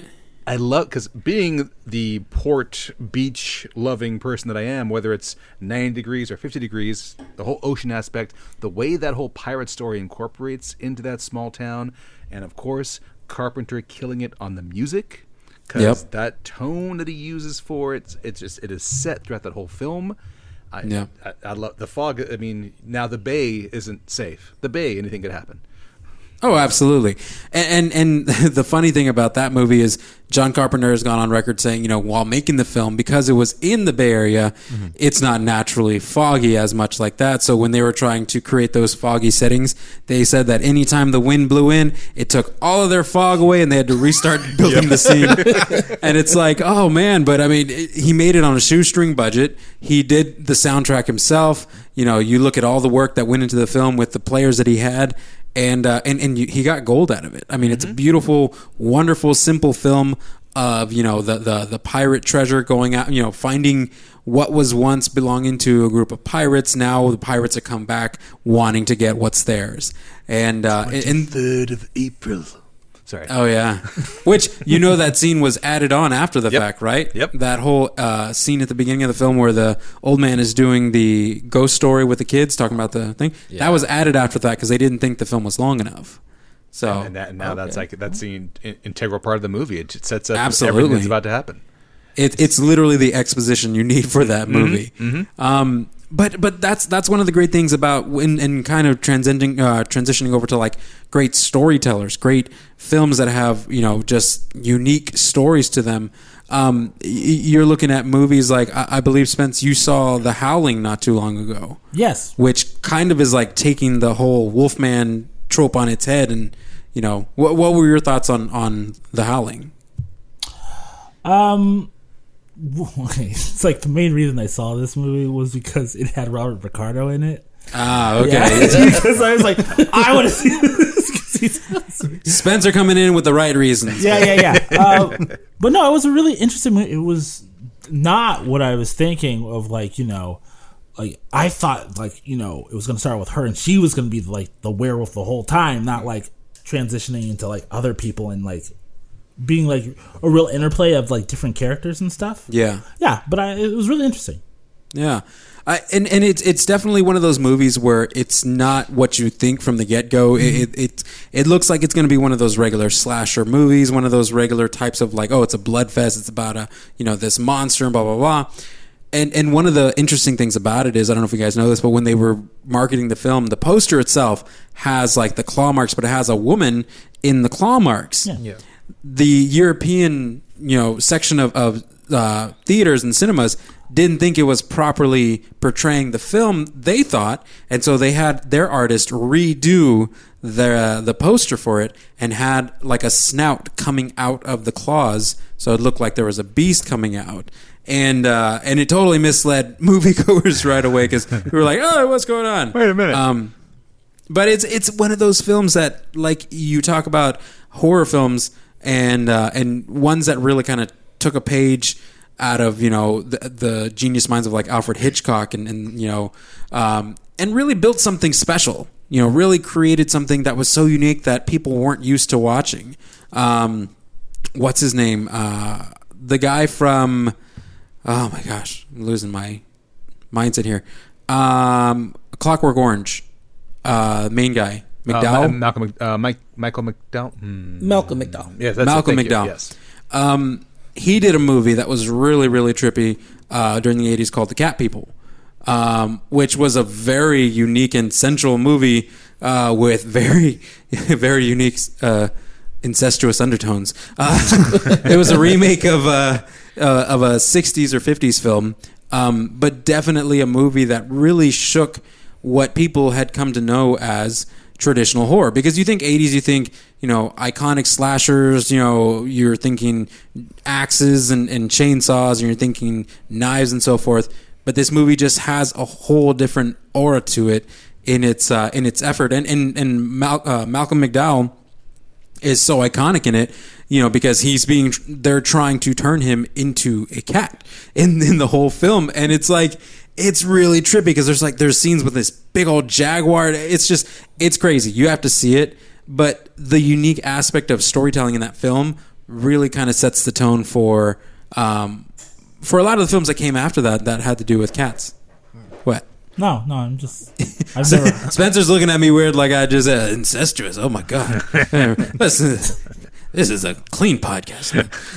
I love, because being the port beach loving person that I am, whether it's ninety degrees or fifty degrees, the whole ocean aspect, the way that whole pirate story incorporates into that small town, and of course Carpenter killing it on the music, because Yep. that tone that he uses for it, it's just it is set throughout that whole film. I, Yeah. I, I love the fog. I mean, now the bay isn't safe. The bay, anything could happen. Oh, absolutely. And, and and the funny thing about that movie is John Carpenter has gone on record saying, you know, while making the film, because it was in the Bay Area, mm-hmm. it's not naturally foggy as much like that. So when they were trying to create those foggy settings, they said that anytime the wind blew in, it took all of their fog away and they had to restart building the scene. And it's like, oh man, but I mean, it, he made it on a shoestring budget. He did the soundtrack himself. You know, you look at all the work that went into the film with the players that he had. And, uh, and and you, he got gold out of it. I mean, mm-hmm. it's a beautiful, wonderful, simple film of, you know, the, the, the pirate treasure going out, you know, finding what was once belonging to a group of pirates. Now the pirates have come back wanting to get what's theirs. And uh, and third of April. Sorry. Oh yeah, which you know that scene was added on after the yep. fact, right? Yep. That whole uh, scene at the beginning of the film where the old man is doing the ghost story with the kids, talking about the thing. Yeah. That was added after that because they didn't think the film was long enough. So and, and, that, and now okay. that's like that's the in, integral part of the movie. It sets up Absolutely. everything that's about to happen. It, it's literally the exposition you need for that movie. Mm-hmm. Mm-hmm. Um, but but that's that's one of the great things about when and kind of transcending uh, transitioning over to like great storytellers, great films that have, you know, just unique stories to them. Um, y- you're looking at movies like I-, I believe Spence, you saw The Howling not too long ago. Yes, which kind of is like taking the whole Wolfman trope on its head. And you know, what what were your thoughts on on The Howling? Um. Okay. It's like the main reason I saw this movie was because it had Robert Picardo in it. Ah, okay. Yeah, because I was like, I want to see this. Spencer coming in with the right reasons. Yeah, yeah, yeah. Uh, but no, it was a really interesting movie. It was not what I was thinking of. Like, you know, like I thought, like, you know, it was going to start with her and she was going to be like the werewolf the whole time, not like transitioning into like other people and like being like a real interplay of like different characters and stuff. Yeah, yeah. But I, it was really interesting. Yeah, I, and and it's it's definitely one of those movies where it's not what you think from the get go. Mm-hmm. It, it it looks like it's going to be one of those regular slasher movies, one of those regular types of like, oh, it's a blood fest. It's about a, you know, this monster and blah blah blah. And and one of the interesting things about it is, I don't know if you guys know this, but when they were marketing the film, the poster itself has like the claw marks, but it has a woman in the claw marks. Yeah. Yeah. The European, you know, section of, of uh, theaters and cinemas didn't think it was properly portraying the film, they thought, and so they had their artist redo the the poster for it and had like a snout coming out of the claws, so it looked like there was a beast coming out. And uh, and it totally misled moviegoers right away because we were like, oh, what's going on? Wait a minute. Um, but it's it's one of those films that, like you talk about horror films and uh, and ones that really kind of took a page out of, you know, the, the genius minds of like Alfred Hitchcock and, and you know, um, and really built something special. You know, really created something that was so unique that people weren't used to watching. Um, what's his name? Uh, the guy from, oh my gosh, I'm losing my mindset here. Um, Clockwork Orange, uh, main guy. McDowell? Uh, Malcolm, uh, Mike, Michael McDowell? Hmm. Malcolm McDowell. Yes, that's Malcolm it, thank McDowell. You. Yes. Um, he did a movie that was really, really trippy uh, during the eighties called The Cat People, um, which was a very unique and sensual movie uh, with very, very unique uh, incestuous undertones. Uh, it was a remake of a, uh, of a sixties or fifties film, um, but definitely a movie that really shook what people had come to know as traditional horror. Because you think eighties, you think, you know, iconic slashers, you know, you're thinking axes and, and chainsaws, and you're thinking knives and so forth. But this movie just has a whole different aura to it in its uh, in its effort. And and, and Mal- uh, Malcolm McDowell is so iconic in it, you know, because he's being, they're trying to turn him into a cat in, in the whole film. And it's like, it's really trippy because there's like, there's scenes with this big old jaguar. It's just, it's crazy. You have to see it. But the unique aspect of storytelling in that film really kind of sets the tone for um, for a lot of the films that came after that that had to do with cats. What? No, no, I'm just. I've never. Spencer's looking at me weird, like I just uh, incestuous. Oh my god, this is this is a clean podcast.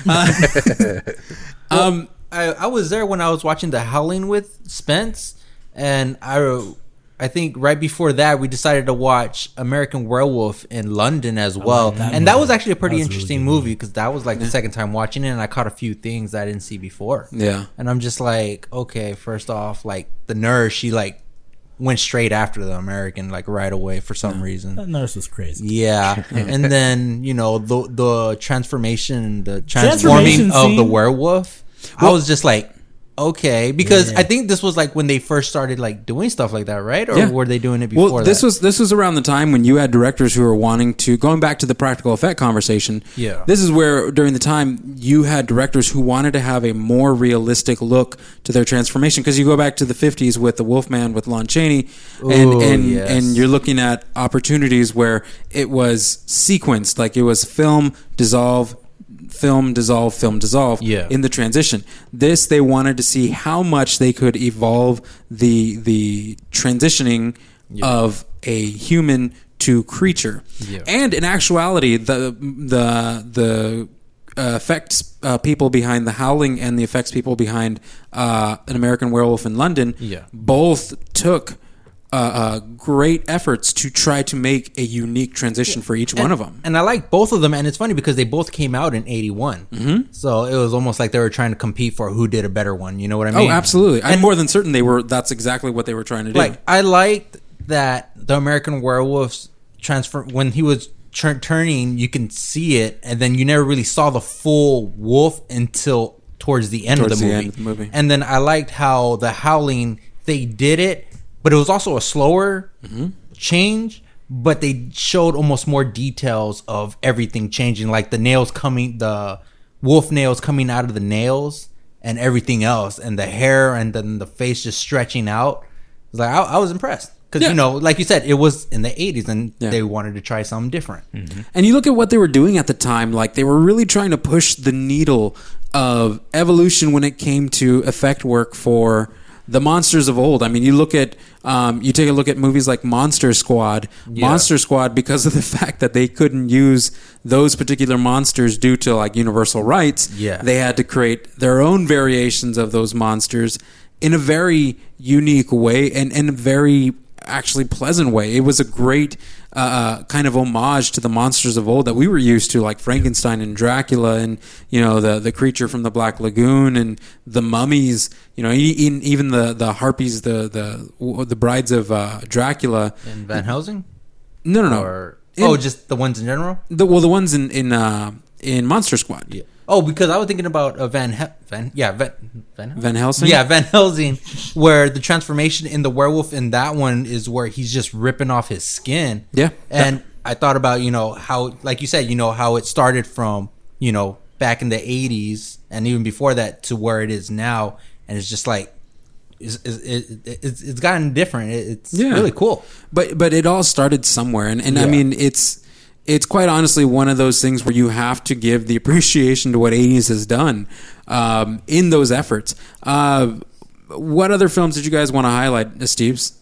Uh, um, I, I was there when I was watching The Howling with Spence, and I, I think right before that we decided to watch American Werewolf in London as well, like that and movie. that was actually a pretty That was a really interesting good movie movie. because that was like the second time watching it, and I caught a few things that I didn't see before. yeah. And I'm just like, okay, first off, like the nurse, she like went straight after the American like right away for some reason. That nurse was crazy. Yeah, and then you know the the transformation, the Transformation transforming of the scene? werewolf. I was just like, okay, because Yeah. I think this was like when they first started like doing stuff like that, right? Or Yeah. were they doing it before? Well, this that? was this was around the time when you had directors who were wanting to going back to the practical effect conversation. Yeah. This is where during the time you had directors who wanted to have a more realistic look to their transformation because you go back to the fifties with the Wolfman with Lon Chaney, and Ooh, and yes. and you're looking at opportunities where it was sequenced, like it was film dissolve. Film dissolve, film dissolve. Yeah. In the transition, this they wanted to see how much they could evolve the the transitioning of a human to creature. Yeah. And in actuality, the the the uh, effects uh, people behind The Howling and the effects people behind uh, An American Werewolf in London, Yeah. both took. Uh, uh, great efforts to try to make a unique transition for each one of them. And I like both of them, and it's funny because they both came out in eighty-one. Mm-hmm. So it was almost like they were trying to compete for who did a better one. You know what I mean? Oh, absolutely! I'm And- more than certain they were. That's exactly what they were trying to do. Like I liked that the American Werewolf's transfer when he was tur- turning, you can see it, and then you never really saw the full wolf until towards the end, Towards of, the the movie. end of the movie. And then I liked how the Howling they did it, but it was also a slower Mm-hmm. change. But they showed almost more details of everything changing, like the nails coming, the wolf nails coming out of the nails, and everything else, and the hair, and then the face just stretching out. It's like I, I was impressed because Yeah. you know, like you said, it was in the eighties, and Yeah. they wanted to try something different. And you look at what they were doing at the time, like they were really trying to push the needle of evolution when it came to effect work for the monsters of old. I mean, you look at, um, you take a look at movies like Monster Squad. Yeah. Monster Squad, because of the fact that they couldn't use those particular monsters due to like universal rights, Yeah. they had to create their own variations of those monsters in a very unique way and in a very actually pleasant way. It was a great uh, kind of homage to the monsters of old that we were used to, like Frankenstein and Dracula, and you know the the creature from the Black Lagoon and the mummies. You know, even even the the harpies, the the the brides of uh, Dracula. And Van Helsing, No, no, no. or In- oh, just the ones in general. The, well, the ones in in uh, in Monster Squad. Yeah. Oh, because I was thinking about uh, Van He- Van yeah Van Van, Helsing? Van Helsing? Yeah, Van Helsing, where the transformation in the werewolf in that one is where he's just ripping off his skin. Yeah. And I thought about, you know, how, like you said, you know, how it started from, you know, back in the eighties and even before that to where it is now. And it's just like, it's, it's, it's, it's gotten different. It- It's Yeah. really cool. But but it all started somewhere, and, and I Yeah. mean it's it's quite honestly one of those things where you have to give the appreciation to what eighties has done um, in those efforts. Uh, what other films did you guys want to highlight, uh, Steve's?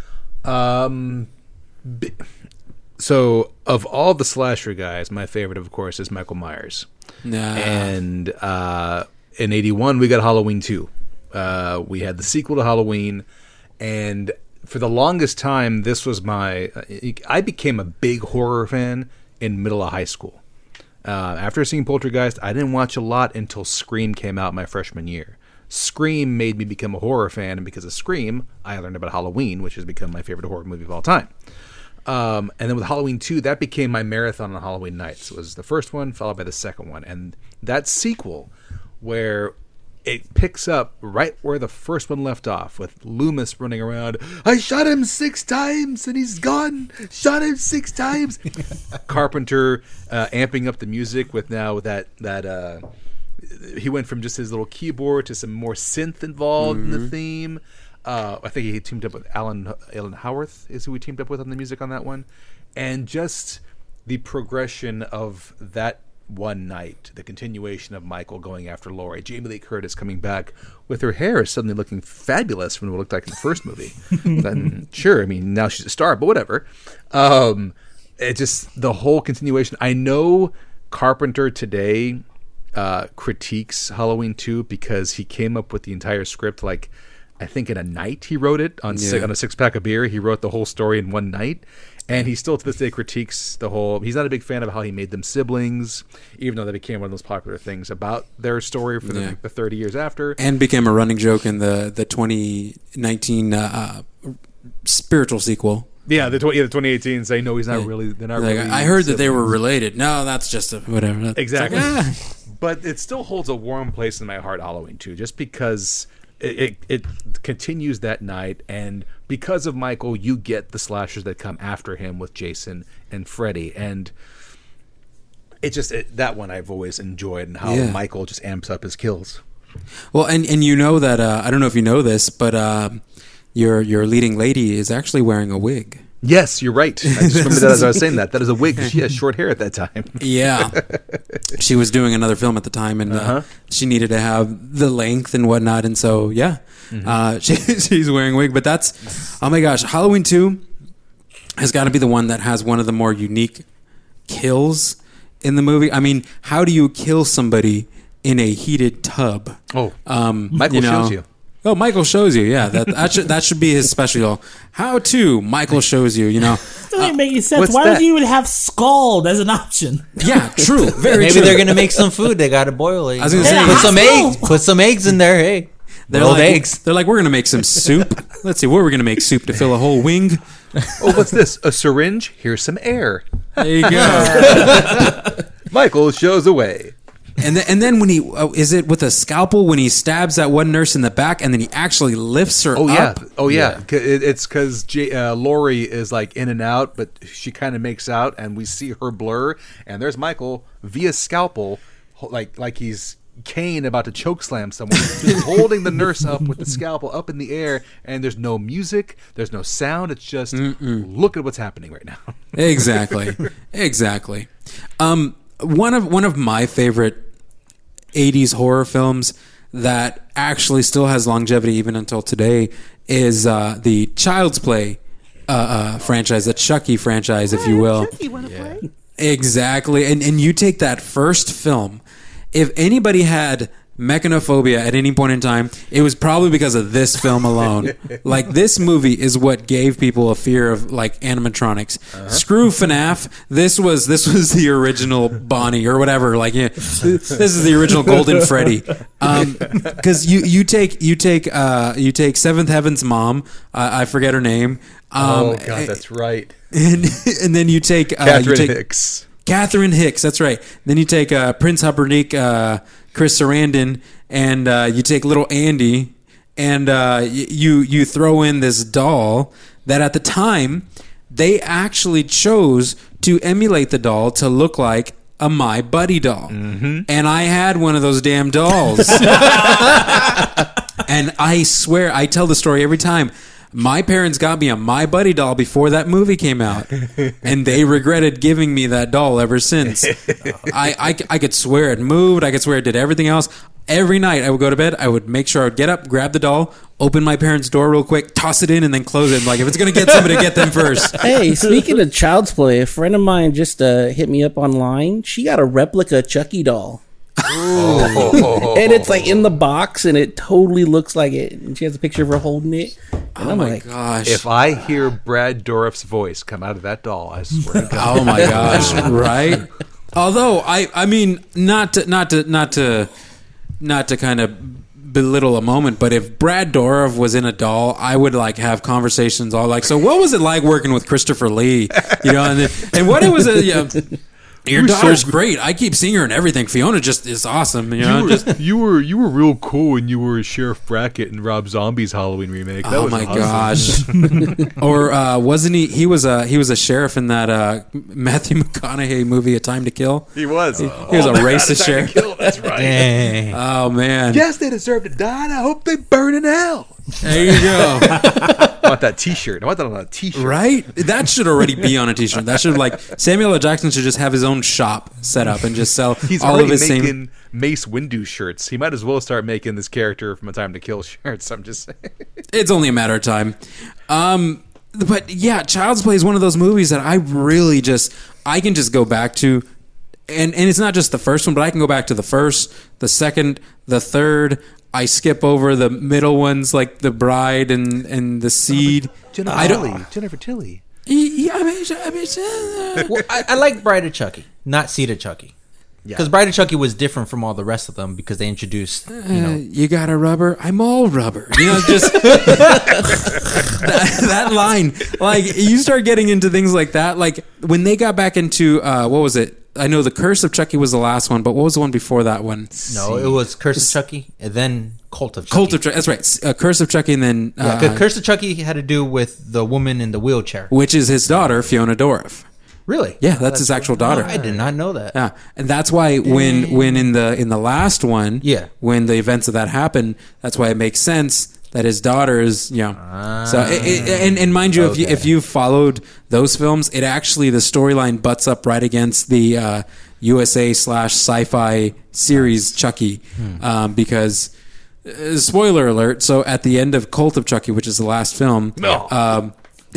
Um, bi- so of all the slasher guys, my favorite, of course, is Michael Myers. Nah. And uh, in eighty-one, we got Halloween two. Uh, we had the sequel to Halloween, and for the longest time, this was my. I became a big horror fan in middle of high school. Uh, after seeing Poltergeist, I didn't watch a lot until Scream came out my freshman year. Scream made me become a horror fan, and because of Scream, I learned about Halloween, which has become my favorite horror movie of all time. Um, and then with Halloween two, that became my marathon on Halloween nights. It was the first one, followed by the second one. And that sequel, where it picks up right where the first one left off, with Loomis running around, I shot him six times and he's gone. Shot him six times. Carpenter uh, amping up the music with now that, that uh, he went from just his little keyboard to some more synth involved in the theme. Uh, I think he teamed up with Alan Alan Howarth is who he teamed up with on the music on that one, and just the progression of that one night, the continuation of Michael going after Laurie, Jamie Lee Curtis coming back with her hair suddenly looking fabulous from what it looked like in the first movie. Then, sure, I mean, now she's a star, but whatever. Um, it just, the whole continuation. I know Carpenter today uh, critiques Halloween two because he came up with the entire script like, I think in a night he wrote it on, Yeah. six, on a six pack of beer. He wrote the whole story in one night. And he still to this day critiques the whole. He's not a big fan of how he made them siblings, even though that became one of those popular things about their story for the, Yeah. the thirty years after. And became a running joke in the, the twenty nineteen uh, uh, spiritual sequel. Yeah, the, tw- yeah, the twenty eighteen say no, he's not really. They're not Like, really. I heard that they were siblings. related. No, that's just a whatever. It's Exactly. like, ah. But it still holds a warm place in my heart, Halloween two, just because it, it, it continues that night, and because of Michael, you get the slashers that come after him with Jason and Freddy, and it just it, that one I've always enjoyed, and how Yeah. Michael just amps up his kills. Well, and, and you know that uh, I don't know if you know this, but uh, your your leading lady is actually wearing a wig. Yes, you're right. I just remember that as I was saying that. That is a wig. She has short hair at that time. Yeah, she was doing another film at the time, and Uh-huh. uh, she needed to have the length and whatnot, and so yeah, uh, she, she's wearing a wig. But that's oh my gosh, Halloween two has got to be the one that has one of the more unique kills in the movie. I mean, how do you kill somebody in a heated tub? Oh, Um, Michael you know, shows you. Oh, Michael shows you. Yeah, that that should that should be his special. How to Michael shows you. You know. Doesn't make any sense. what's Why that? would you even have scald as an option? Yeah, true. Very Maybe true. they're gonna make some food. They gotta boil it. I was gonna say- put some Yeah, eggs. Put some eggs in there. Hey, They're boiled like, eggs. They're like, we're gonna make some soup. Let's see, what are we gonna make soup to fill a whole wing? Oh, what's this? A syringe? Here's some air. There you go. Michael shows away. And then, and then when he oh, is it with a scalpel when he stabs that one nurse in the back, and then he actually lifts her Oh yeah, up. oh yeah. C- it- It's because J- uh, Lori is like in and out, but she kind of makes out, and we see her blur. And there's Michael via scalpel, ho- like like he's Kane about to choke slam someone, just holding the nurse up with the scalpel up in the air. And there's no music, there's no sound. It's just look at what's happening right now. Exactly, exactly. Um, one of one of my favorite eighties horror films that actually still has longevity even until today is uh, the Child's Play uh, uh, franchise, the Chucky franchise, if you will. Exactly, and and you take that first film. If anybody had mechanophobia at any point in time, it was probably because of this film alone. Like, this movie is what gave people a fear of like animatronics. Uh-huh. Screw F NAF. This was this was the original Bonnie or whatever. Like, yeah, this is the original Golden Freddy. Because you you take you take uh, you take Seventh Heaven's mom. Uh, I forget her name. Um, oh god, that's right. and and then you take uh, Catherine you take, Hicks. Catherine Hicks, that's right. Then you take uh, Prince Humperdinck, uh, Chris Sarandon, and uh, you take little Andy, and uh, y- you you throw in this doll that at the time they actually chose to emulate the doll to look like a My Buddy doll, mm-hmm. and I had one of those damn dolls, and I swear I tell the story every time. My parents got me a My Buddy doll before that movie came out, and they regretted giving me that doll ever since. I, I, I could swear it moved. I could swear it did everything else. Every night I would go to bed, I would make sure I would get up, grab the doll, open my parents' door real quick, toss it in, and then close it. Like, if it's going to get somebody, get them first. Hey, speaking of Child's Play, a friend of mine just uh, hit me up online. She got a replica Chucky doll. And it's like in the box, and it totally looks like it. And she has a picture of her holding it. And Oh I'm my like, gosh. If I hear Brad Dourif's voice come out of that doll, I swear to God. Oh my gosh! Right. Although I, I mean, not to, not to, not to, not to kind of belittle a moment, but if Brad Dourif was in a doll, I would like have conversations all like, so what was it like working with Christopher Lee? You know, and then, and what it was a. You know, your were so daughter's gr- great. I keep seeing her in everything. Fiona just is awesome. You know, You were, just you were you were real cool when you were Sheriff Brackett in Rob Zombie's Halloween remake. That oh was my awesome. gosh! Or uh, wasn't he? He was a he was a sheriff in that uh, Matthew McConaughey movie, A Time to Kill. He was. He was a racist sheriff. That's right. dang. Oh man! Yes, they deserve to die, and I hope they burn in hell. There you go. I want that T-shirt. I want that on a T-shirt. Right? That should already be on a T-shirt. That should like Samuel L. Jackson should just have his own shop set up and just sell He's all already of his making same. Mace Windu shirts. He might as well start making this character from A Time to Kill shirts. I'm just saying. It's only a matter of time. Um, but yeah, Child's Play is one of those movies that I really just I can just go back to, and and it's not just the first one, but I can go back to the first, the second, the third. I skip over the middle ones like The Bride and, and The Seed. Jennifer I don't. Tilly. Jennifer Tilly. Yeah, I mean, I mean, uh, Well, I, I like Bride of Chucky, not Seed of Chucky. Because Bride of Chucky was different from all the rest of them because they introduced, you uh, know, you got a rubber? I'm all rubber. You know, just that, that line. Like you start getting into things like that. Like when they got back into uh, what was it? I know The Curse of Chucky was the last one, but what was the one before that one? no, it was Curse of Chucky and then Cult of Chucky. Cult of Chucky. That's right. Uh, Curse of Chucky, and then Yeah, uh, 'cause Curse of Chucky had to do with the woman in the wheelchair. which is his daughter, Fiona Dourif. Really? Yeah, that's his actual daughter. I did not know that. Yeah, and that's why when when in the in the last one, Yeah. when the events of that happen, that's why it makes sense that his daughter is, you know. so it, it, and and mind you, if you Okay. if you followed those films, it actually the storyline butts up right against the uh, U S A slash sci-fi series Chucky, um, because. Uh, spoiler alert! So at the end of Cult of Chucky, which is the last film, No. um,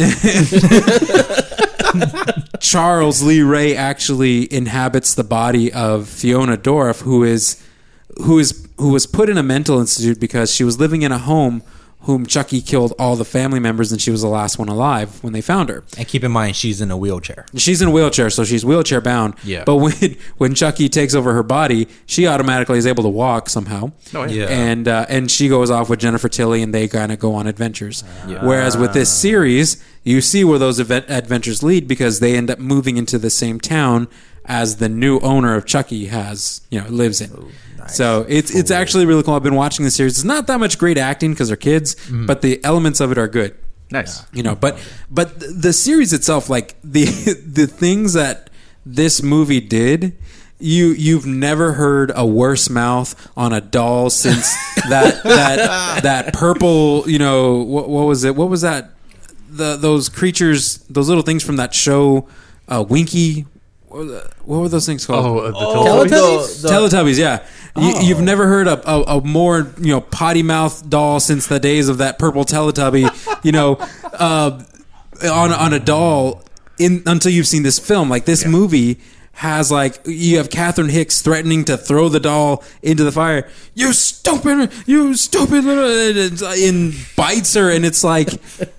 Charles Lee Ray actually inhabits the body of Fiona Dourif, who is who is who was put in a mental institute because she was living in a home whom Chucky killed all the family members, and she was the last one alive when they found her. And keep in mind, she's in a wheelchair. She's in a wheelchair, so she's wheelchair bound. Yeah. But when when Chucky takes over her body, she automatically is able to walk somehow. Oh, yeah. Yeah. And uh, and she goes off with Jennifer Tilly, and they kind of go on adventures. Whereas with this series, you see where those event- adventures lead because they end up moving into the same town as the new owner of Chucky has, you know, lives in. So it's it's actually really cool. I've been watching the series. It's not that much great acting because they're kids, but the elements of it are good. Nice. You know, but but th- the series itself, like the the things that this movie did, you you've never heard a worse mouth on a doll since that that that purple. You know what, what was it? What was that? The those creatures, those little things from that show, uh, Winky. What were, the, what were those things called? Oh, uh, the Teletubbies? Teletubbies? The- Teletubbies, yeah. You, you've never heard a, a, a more you know potty mouth doll since the days of that purple Teletubby, you know, uh, on on a doll in until you've seen this film. Like this movie has like you have Catherine Hicks threatening to throw the doll into the fire. You stupid, you stupid little, and bites her, and it's like.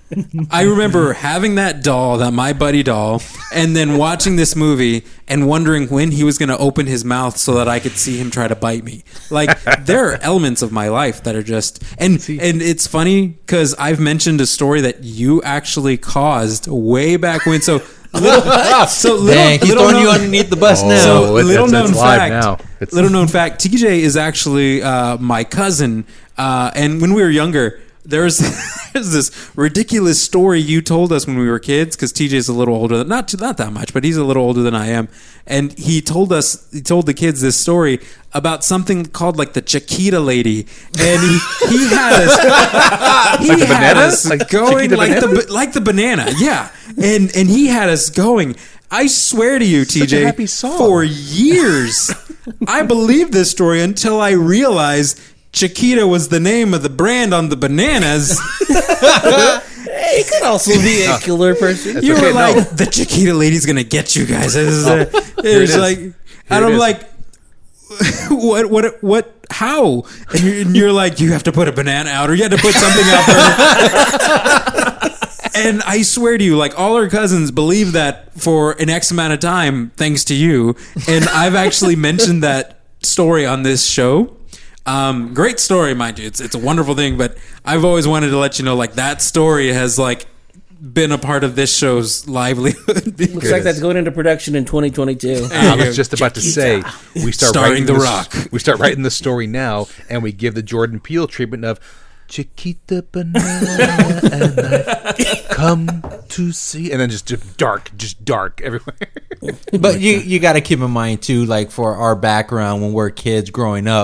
I remember having that doll, that My Buddy doll, and then watching this movie and wondering when he was going to open his mouth so that I could see him try to bite me. Like there are elements of my life that are just and and it's funny because I've mentioned a story that you actually caused way back when. So little, so little, Dang, he's little throwing you known- underneath the bus Oh, now. so it's- little it's- known it's live fact. now. It's- Little known fact. T J is actually uh, my cousin, uh, and when we were younger, there's there's this ridiculous story you told us when we were kids. Because T J is a little older, than, not not that much, but he's a little older than I am, and he told us he told the kids this story about something called like the Chiquita lady, and he, he had us he Like the had banana? us Like going Chiquita like banana? the ba- like the banana, yeah, and and he had us going. I swear to you, T J, Such a happy song. for years, I believed this story until I realized Chiquita was the name of the brand on the bananas. Hey, it could also be a killer person. You okay, were no. like, the Chiquita lady's gonna get you guys. It was, uh, it it was is. like, Here and it I'm is. like, what, what, what, how? And you're, and you're like, you have to put a banana out, or you had to put something out there. And I swear to you, like all our cousins believe that for an X amount of time, thanks to you. And I've actually mentioned that story on this show. Um, great story, mind you. It's it's a wonderful thing, but I've always wanted to let you know, like that story has like been a part of this show's livelihood. Looks like that's going into production in twenty twenty-two. I was just about to say we start Starring writing The this- Rock. We start writing the story now, and we give the Jordan Peele treatment of Chiquita banana, and I've come to see, and then just, just dark, just dark everywhere. But you you got to keep in mind too, like for our background when we're kids growing up,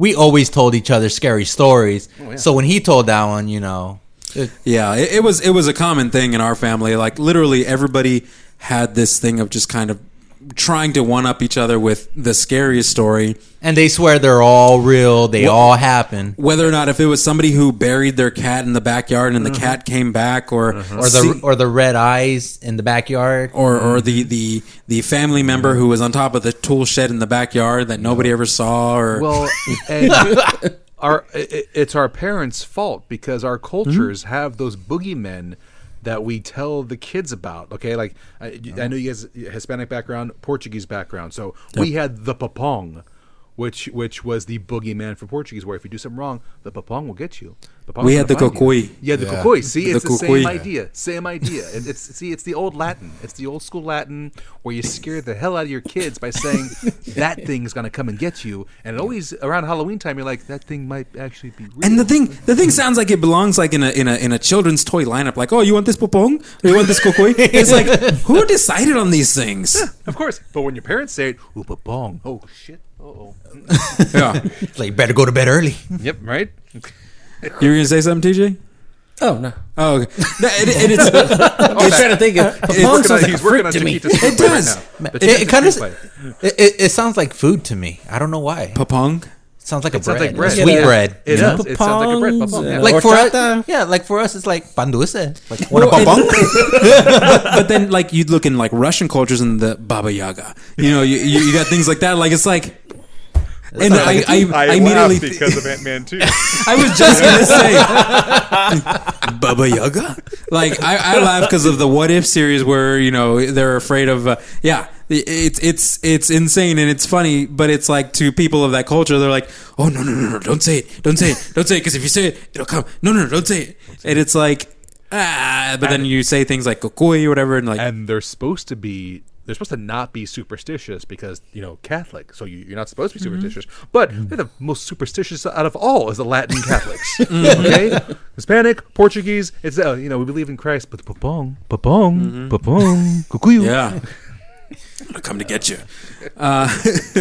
we always told each other scary stories. Oh, yeah. So when he told that one, you know, it, Yeah, it, it was it was a common thing in our family. Like literally everybody had this thing of just kind of trying to one up each other with the scariest story. and they swear they're all real. They Well- all happen. Whether or not if it was somebody who buried their cat in the backyard and the cat came back, or Or the or the red eyes in the backyard. or or the, the the family member who was on top of the tool shed in the backyard that nobody ever saw, or Well, and our it, it's our parents' fault because our cultures have those boogeymen that we tell the kids about. Okay, like I, I know you guys Hispanic background, Portuguese background, so we had the papong, which which was the boogeyman for Portuguese, where if you do something wrong, the papong will get you. Papong's We had gonna the find you. cucuy. Yeah, the Yeah. cucuy. See, The it's the, cucuy. same idea. Same idea. It- It's see, it's the old Latin. It's the old school Latin where you scare the hell out of your kids by saying that thing's gonna come and get you. And it always around Halloween time, you're like, that thing might actually be real. and the thing the thing sounds like it belongs like in a in a in a children's toy lineup. Like, oh, you want this popong? Or you want this cucuy? It's like, who decided on these things? of course, but when your parents say it, ooh, papong. Oh shit. Oh. Yeah, It's like, better go to bed early. Yep. Right. you were gonna say something, T J? Oh no! Oh, okay. No, it, it, it's I was trying to think of. He's Papong working sounds on, like a he's working freak on to me. Chiquita's screenplay It does. right now. It, it kind of screenplay. it, it, it sounds like food to me. I don't know why. popong. It sounds like a It sounds bread, like bread. sweet Yeah. bread. It you know? does. It sounds like a bread. Papongs, Papong. Yeah. uh, Like for us, Horchata. yeah, like for us, it's like pan dulce. Like what a Well, papong. But then, like, you'd look in like Russian cultures and the Baba Yaga. You know, you, you, you got things like that. Like, it's like, and I, I, I, immediately because of Ant-Man two. I was just gonna say Baba Yaga. Like, I, I laugh because of the What If series where you know they're afraid of. Uh, yeah, it's it's it's insane and it's funny, but it's like to people of that culture, they're like, oh no no no no, don't say it, don't say it, don't say it, because if you say it, it'll come. No no no, don't say it. And it's like. Ah, but then you say things like "kokoi" or whatever, and like, And they're supposed to be they're supposed to not be superstitious because, you know, Catholic. So you, you're not supposed to be superstitious. But they're the most superstitious out of all is the Latin Catholics. Okay? Hispanic, Portuguese, it's, uh, you know, we believe in Christ, but the papong, papong, papong, kukuyu. yeah, I'm gonna come to get you. Uh,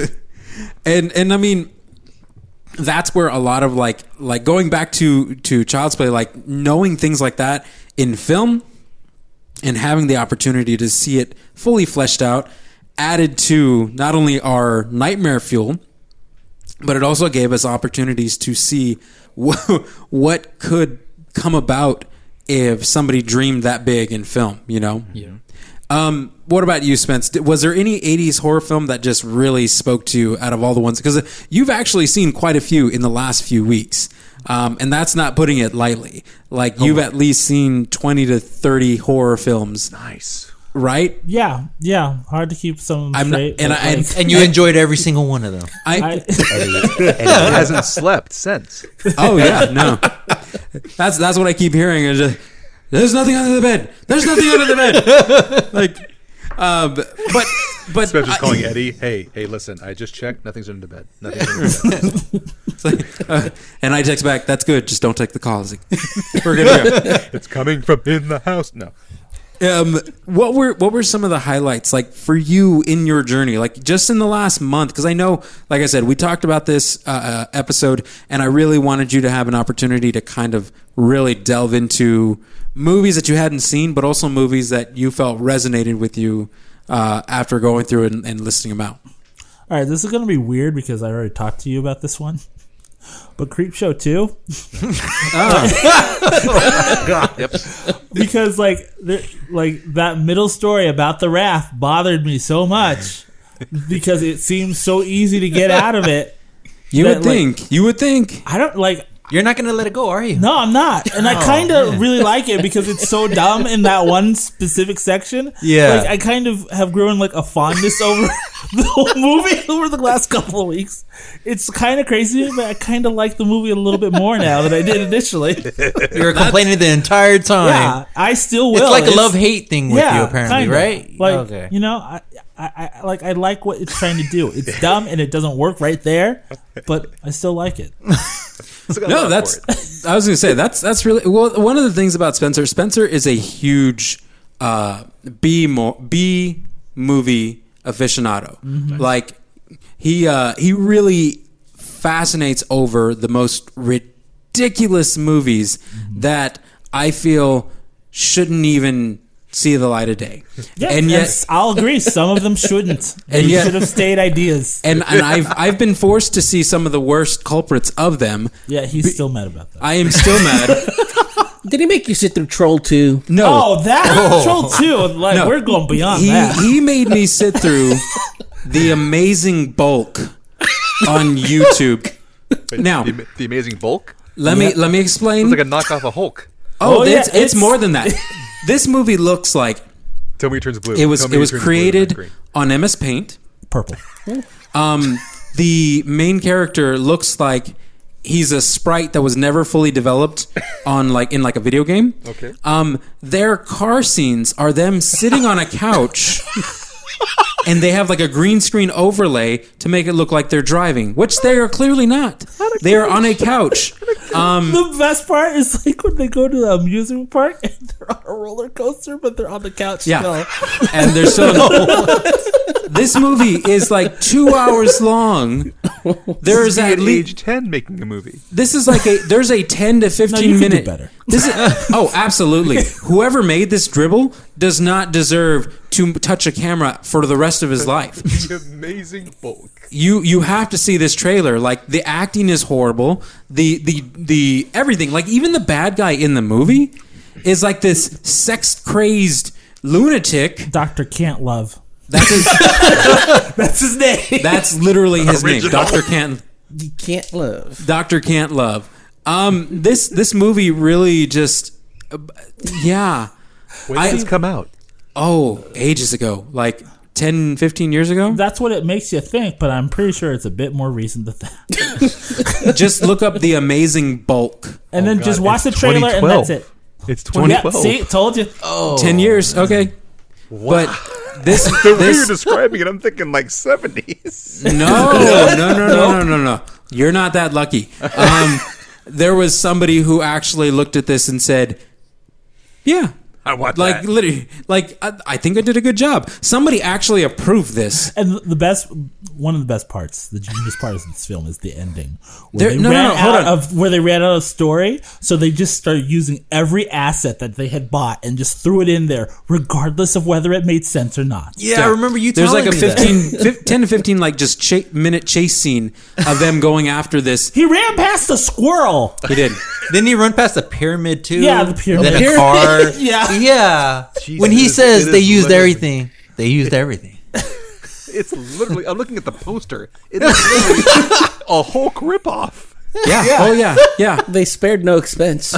and and I mean, that's where a lot of like like going back to to Child's Play, like knowing things like that in film and having the opportunity to see it fully fleshed out added to not only our nightmare fuel, but it also gave us opportunities to see what, what could come about if somebody dreamed that big in film, you know? Yeah. Um, what about you, Spence? Was there any eighties horror film that just really spoke to you out of all the ones? Because you've actually seen quite a few in the last few weeks. Um, and that's not putting it lightly. Like, you've at least seen twenty to thirty horror films, Nice. right? Yeah, yeah. Hard to keep some I'm not- straight. and but, I- like, And you enjoyed every single one of them. I, I, He hasn't slept since. oh, yeah, no. That's that's what I keep hearing. Is just, there's nothing under the bed. There's nothing under the bed. Like, uh, but, but, but Spencer's I- calling Eddie. Hey, hey, listen, I just checked. Nothing's under the bed. Nothing's under the bed. It's like, uh, and I text back, that's good. Just don't take the call. It's like, we're good to go. It's coming from in the house. No. Um, what were what were some of the highlights like for you in your journey, like just in the last month? Because I know, like I said, we talked about this uh, uh, episode, and I really wanted you to have an opportunity to kind of really delve into movies that you hadn't seen, but also movies that you felt resonated with you uh, after going through and, and listing them out. all right, this is gonna be weird because I already talked to you about this one. But Creepshow two, Yep. because like the, like that middle story about the raft bothered me so much because it seems so easy to get out of it. You That, would like- think. You would think. I don't like. You're not gonna let it go, are you? No, I'm not, and I kind of really like it because it's so dumb in that one specific section. Yeah. like I kind of have grown like a fondness over the whole movie over the last couple of weeks. It's kind of crazy, but I kind of like the movie a little bit more now than I did initially. You were complaining the entire time. Yeah, I still will. It's like a love hate thing with yeah, you, apparently, kinda. right? Like, okay. you know, I, I, I like I like what it's trying to do. It's dumb and it doesn't work right there, but I still like it. No, that's. I was going to say that's that's really well. One of the things about Spencer, Spencer is a huge uh, B mo- B movie aficionado. Like he uh, he really fascinates over the most ridiculous movies that I feel shouldn't even see the light of day. Yeah, and and yet, s- I'll agree. Some of them shouldn't. They And yet- should have stayed ideas. and, and I've I've been forced to see some of the worst culprits of them. Yeah, he's still mad about that. I am still mad. Did he make you sit through Troll two? No, Oh, that Troll two. Like No. we're going beyond he that. he made me sit through the amazing bulk on YouTube. Now, the, the amazing bulk. let me let me explain. It's like a knockoff of Hulk. oh, Oh, yeah, it's, it's it's- more than that. This movie looks like Tell me it turns blue. it was Tell me it was turns blue, not created green. on M S Paint. Purple. Um, the main character looks like he's a sprite that was never fully developed on like in like a video game. Okay. Um, their car scenes are them sitting on a couch. And they have like a green screen overlay to make it look like they're driving, which they are clearly not. They are on a couch. Um, The best part is like when they go to the amusement park and they're on a roller coaster, but they're on the couch yeah, still. and they're still. This movie is like two hours long. There's Be at at least age ten making a movie. this is like a there's a ten to No, fifteen you could do minute. better. This is oh absolutely. Whoever made this dribble does not deserve to touch a camera for the rest of his life. The amazing bulk. You you have to see this trailer. Like the acting is horrible. The the the everything. Like even the bad guy in the movie is like this sex crazed lunatic. Doctor Can't Love. That's his, That's his name. that's literally his name. Doctor Can't You can't love. Doctor Can't Love. Um this this movie really just uh, yeah. When I- did this come out? Oh, ages ago. Like ten, fifteen years ago. That's what it makes you think, but I'm pretty sure it's a bit more recent than that. Just look up The Amazing Bulk. And then God, just watch the it's trailer and twenty twelve. that's it. It's twenty Yeah, twelve. see, told you. ten years. Okay. But this The way this you're describing it, I'm thinking like seventies. No, no, no, no, no, no, no. You're not that lucky. Um, there was somebody who actually looked at this and said, "Yeah, I want like that. literally, like I, I think I did a good job." Somebody actually approved this. And the best, one of the best parts, the genius part of this film is the ending. There- Where they no, no, ran no, hold out on. of where they ran out of story, so they just started using every asset that they had bought and just threw it in there, regardless of whether it made sense or not. Yeah, I remember you There's telling like a me that. fifteen, fif- ten to fifteen, like just cha- minute chase scene of them going after this. He ran past a squirrel. He did. Didn't he run past the pyramid too? Yeah, the pyramid. Then a car. Yeah. Yeah. Jesus, when he it says is they used literally- everything, they used everything. It's literally. I'm looking at the poster. It is literally a Hulk ripoff. Yeah. Oh yeah. Yeah. They spared no expense.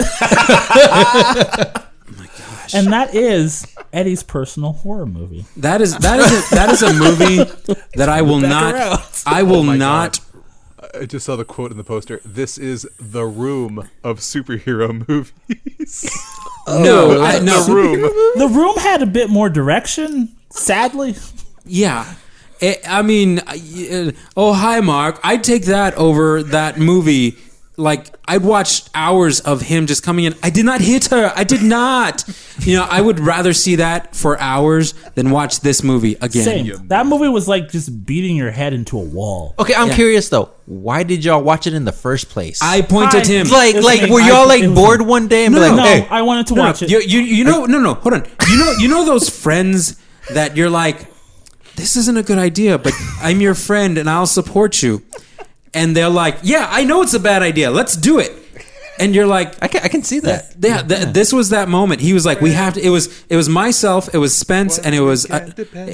And that is Eddie's personal horror movie. That is that is a, that is a movie that I will not. around. I will my not. I just saw the quote in the poster. This is the room of superhero movies. No, I, no. The room. The Room had a bit more direction, sadly. Yeah. It, I mean, uh, oh, hi, Mark. I'd take that over that movie. Like, I'd watch hours of him just coming in. I did not hit her. I did not. You know, I would rather see that for hours than watch this movie again. Same. That movie was like just beating your head into a wall. Okay, I'm Yeah. curious though. Why did y'all watch it in the first place? I pointed Hi. to him. like, It was like, me. were I- y'all it like was bored me. one day and No, be like, no, hey, I wanted to No, no, watch it. You, you, you know, no, no, hold on. You know, you know those friends that you're like, this isn't a good idea, but I'm your friend and I'll support you. And they're like, yeah, I know it's a bad idea. Let's do it. And you're like, I can, I can see that. yeah, th- this was that moment. He was like, we have to. It was, it was myself, it was Spence, and it was, uh,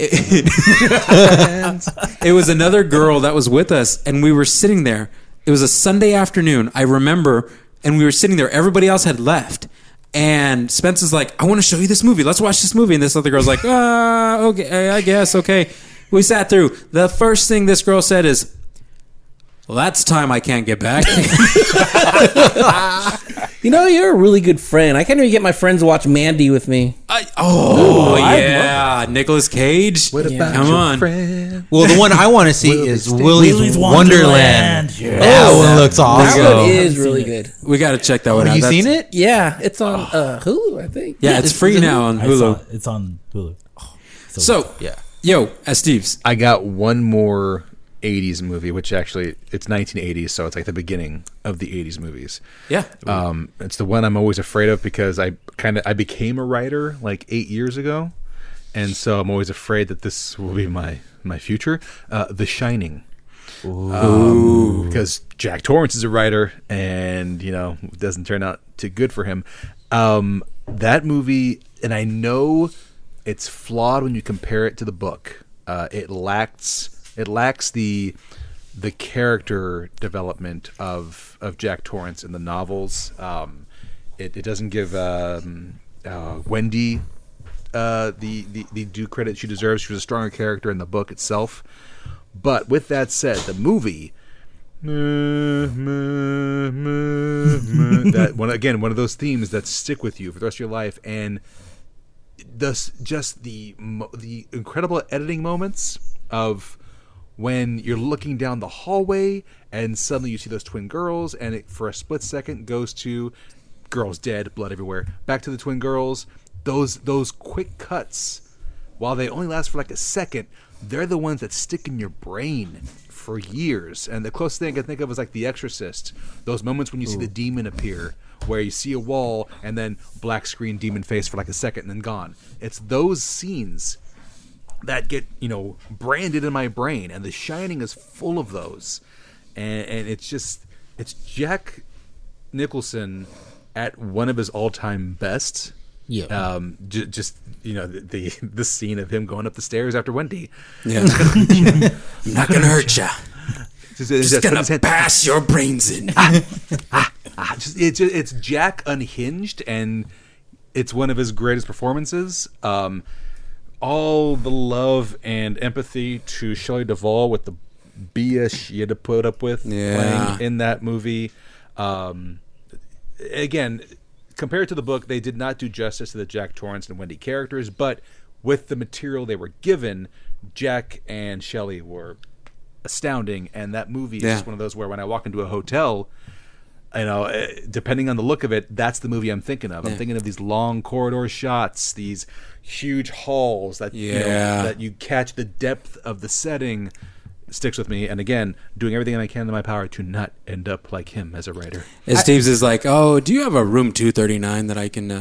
it was another girl that was with us, and we were sitting there. It was a Sunday afternoon, I remember, and we were sitting there. Everybody else had left, and Spence is like, I want to show you this movie. Let's watch this movie. And this other girl's like, ah, okay, I guess, okay. We sat through. The first thing this girl said is, well, that's time I can't get back. You know, you're a really good friend. I can't even get my friends to watch Mandy with me. I, oh, I love yeah. Nicolas Cage. What about Come your on. friend? Well, the one I want to see Will is they stay- Willy's, Willy's Wonderland. Wonderland. Yeah. That Oh, one looks That awesome. go. one Haven't is seen really it. good. We got to check that one Have out. you That's- seen it? Yeah, it's on uh, Hulu, I think. Yeah, it's free now on I saw Hulu. it. It's on Hulu. So, Yeah. yo, as Steve's. I got one more eighties movie, which actually it's nineteen eighties, so it's like the beginning of the eighties movies. Yeah. Um, it's the one I'm always afraid of because I kind of I became a writer like eight years ago, and so I'm always afraid that this will be my my future. Uh, The Shining. Um, because Jack Torrance is a writer, and you know it doesn't turn out too good for him. Um, that movie, and I know it's flawed when you compare it to the book. Uh, it lacks it lacks the the character development of of Jack Torrance in the novels. Um, it, it doesn't give um, uh, Wendy uh, the, the the due credit she deserves. She was a stronger character in the book itself. But with that said, the movie, that one again, one of those themes that stick with you for the rest of your life, and thus just the the incredible editing moments of when you're looking down the hallway and suddenly you see those twin girls, and it for a split second goes to girls dead, blood everywhere, back to the twin girls. Those those quick cuts, while they only last for like a second, they're the ones that stick in your brain for years. And the closest thing I can think of is like The Exorcist. Those moments when you Ooh. see the demon appear, where you see a wall and then black screen demon face for like a second and then gone. It's those scenes that get, you know, branded in my brain. And The Shining is full of those. And, and it's just, it's Jack Nicholson at one of his all-time best. Yeah. Um, j- just, you know, the, the the scene of him going up the stairs after Wendy. Yeah. I'm not going to hurt you. Just, just, just going to pass your brains in. ah, ah, ah, just, it's, it's Jack unhinged, and it's one of his greatest performances. Um, all the love and empathy to Shelley Duvall with the B S she had to put up with yeah. playing in that movie. Um, again, compared to the book, they did not do justice to the Jack Torrance and Wendy characters, but with the material they were given, Jack and Shelley were astounding, and that movie is yeah. just one of those where when I walk into a hotel, you know, depending on the look of it, that's the movie I'm thinking of. I'm yeah. thinking of these long corridor shots, these huge halls that yeah. you know, that you catch the depth of the setting. Sticks with me, and again, doing everything I can in my power to not end up like him as a writer. As Steve's is like, oh, do you have a room two thirty-nine that I can? Uh,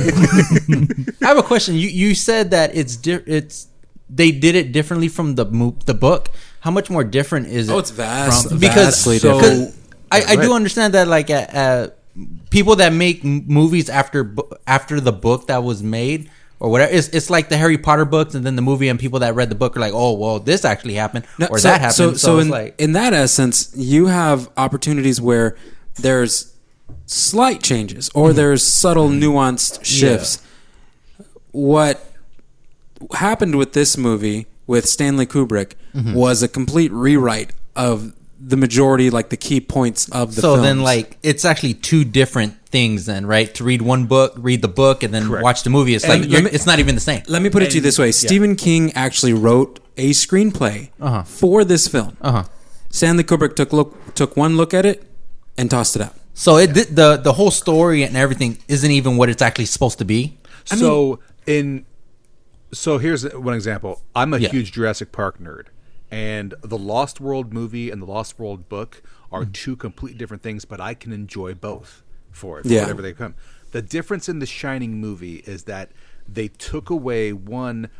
I have a question. You you said that it's di- it's they did it differently from the mo- the book. How much more different is it? Oh, it's vast, from, because vastly so, different. I, I do understand that, like, uh, uh, people that make m- movies after bu- after the book that was made. Or whatever. It's, it's like the Harry Potter books and then the movie, and people that read the book are like, oh, well, this actually happened no, or so, that happened. So, So, so it's in, like, in that essence, you have opportunities where there's slight changes or mm-hmm. there's subtle, nuanced shifts. Yeah. What happened with this movie with Stanley Kubrick mm-hmm. was a complete rewrite of the majority, like the key points of the so films. then, like, it's actually two different things then, right? To read one book, read the book, and then Correct. watch the movie. It's And like let me- it's not even the same. Let me put it to you this way. yeah. Stephen King actually wrote a screenplay Uh-huh. for this film. Uh-huh. Stanley Kubrick took look took one look at it and tossed it out. So it the, the the whole story and everything isn't even what it's actually supposed to be. So in so here's one example. I'm a Yeah. huge Jurassic Park nerd, and the Lost World movie and the Lost World book are mm. two completely different things, but I can enjoy both for it, for Yeah. whatever they come. The difference in the Shining movie is that they took away one.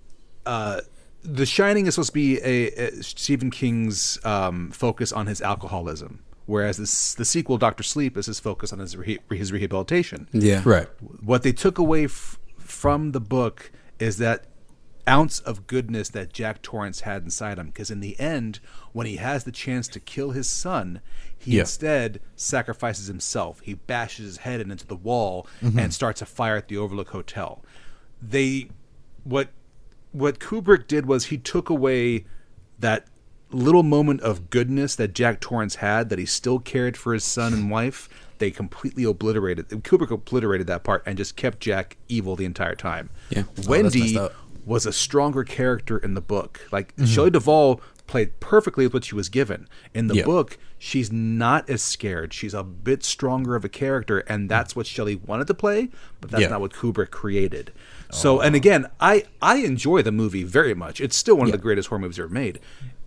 Uh, the Shining is supposed to be a, a Stephen King's um, focus on his alcoholism, whereas this, the sequel, Doctor Sleep, is his focus on his re- his rehabilitation. Yeah. Right. What they took away f- from the book is that ounce of goodness that Jack Torrance had inside him, because in the end, when he has the chance to kill his son, he Yeah. instead sacrifices himself. He bashes his head into the wall Mm-hmm. and starts a fire at the Overlook Hotel. They what what Kubrick did was he took away that little moment of goodness that Jack Torrance had, that he still cared for his son and wife. They completely obliterated Kubrick obliterated that part and just kept Jack evil the entire time. Yeah. Wendy messed up. was a stronger character in the book. Like Mm-hmm. Shelley Duvall played perfectly with what she was given. In the Yeah. book, she's not as scared. She's a bit stronger of a character, and that's what Shelley wanted to play, but that's Yeah. not what Kubrick created. So, and again, I, I enjoy the movie very much. It's still one of Yeah. the greatest horror movies ever made.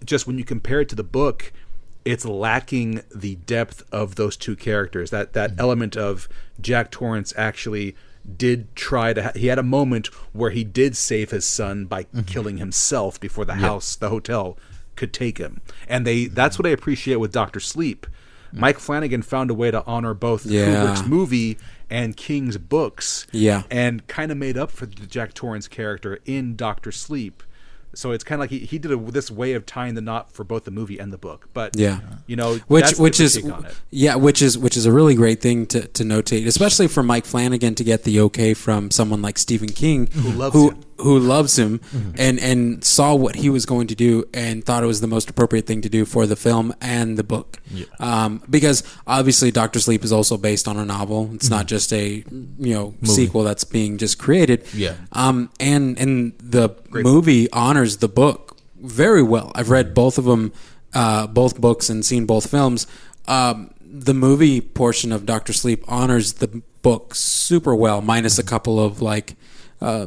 just when you compare it to the book, it's lacking the depth of those two characters. That that mm-hmm. element of Jack Torrance actually did try to. Ha- he had a moment where he did save his son by mm-hmm. killing himself before the yep. house, the hotel, could take him. And they that's what I appreciate with Doctor Sleep. Mm-hmm. Mike Flanagan found a way to honor both yeah. Kubrick's movie and King's books, yeah, and kind of made up for the Jack Torrance character in Doctor Sleep. So it's kind of like he, he did a, this way of tying the knot for both the movie and the book. But yeah, you know, which that's which is yeah, which is which is a really great thing to, to notate, especially for Mike Flanagan to get the okay from someone like Stephen King, who loves who, him, who loves him, mm-hmm. and and saw what he was going to do and thought it was the most appropriate thing to do for the film and the book. Yeah. Um, because obviously Doctor Sleep is also based on a novel. It's mm-hmm. not just a you know movie. sequel that's being just created. Yeah. Um, and and the Great movie book. honors the book very well. I've read both of them, uh, both books, and seen both films. Um, the movie portion of Doctor Sleep honors the book super well, minus a couple of like uh,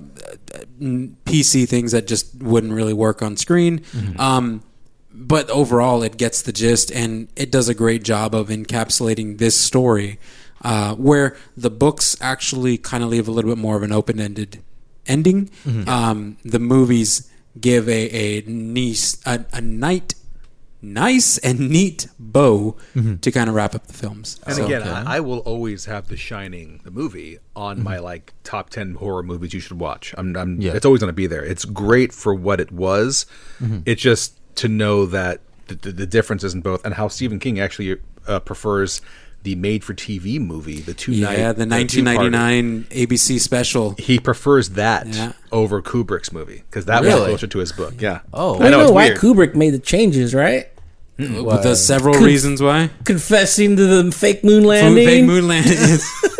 P C things that just wouldn't really work on screen. Mm-hmm. Um, but overall, it gets the gist, and it does a great job of encapsulating this story, uh, where the books actually kind of leave a little bit more of an open-ended ending. Mm-hmm. Um, the movies give a a nice a, a night nice and neat bow mm-hmm. to kind of wrap up the films. And so, again, okay. I, I will always have The Shining, the movie, on mm-hmm. my like top ten horror movies you should watch. I'm, I'm yeah. It's always going to be there. It's great for what it was. Mm-hmm. It's just to know that the, the, the differences in both, and how Stephen King actually uh, prefers the made-for-T V movie, the two yeah, night, the, the nineteen ninety-nine two-parter. A B C special. He prefers that yeah. over Kubrick's movie because that really? was closer to his book. Yeah. Oh, I I know, know it's why weird. Kubrick made the changes, right? Mm-hmm. With the several Conf- reasons why. Confessing to the fake moon landing. Fake moon landing.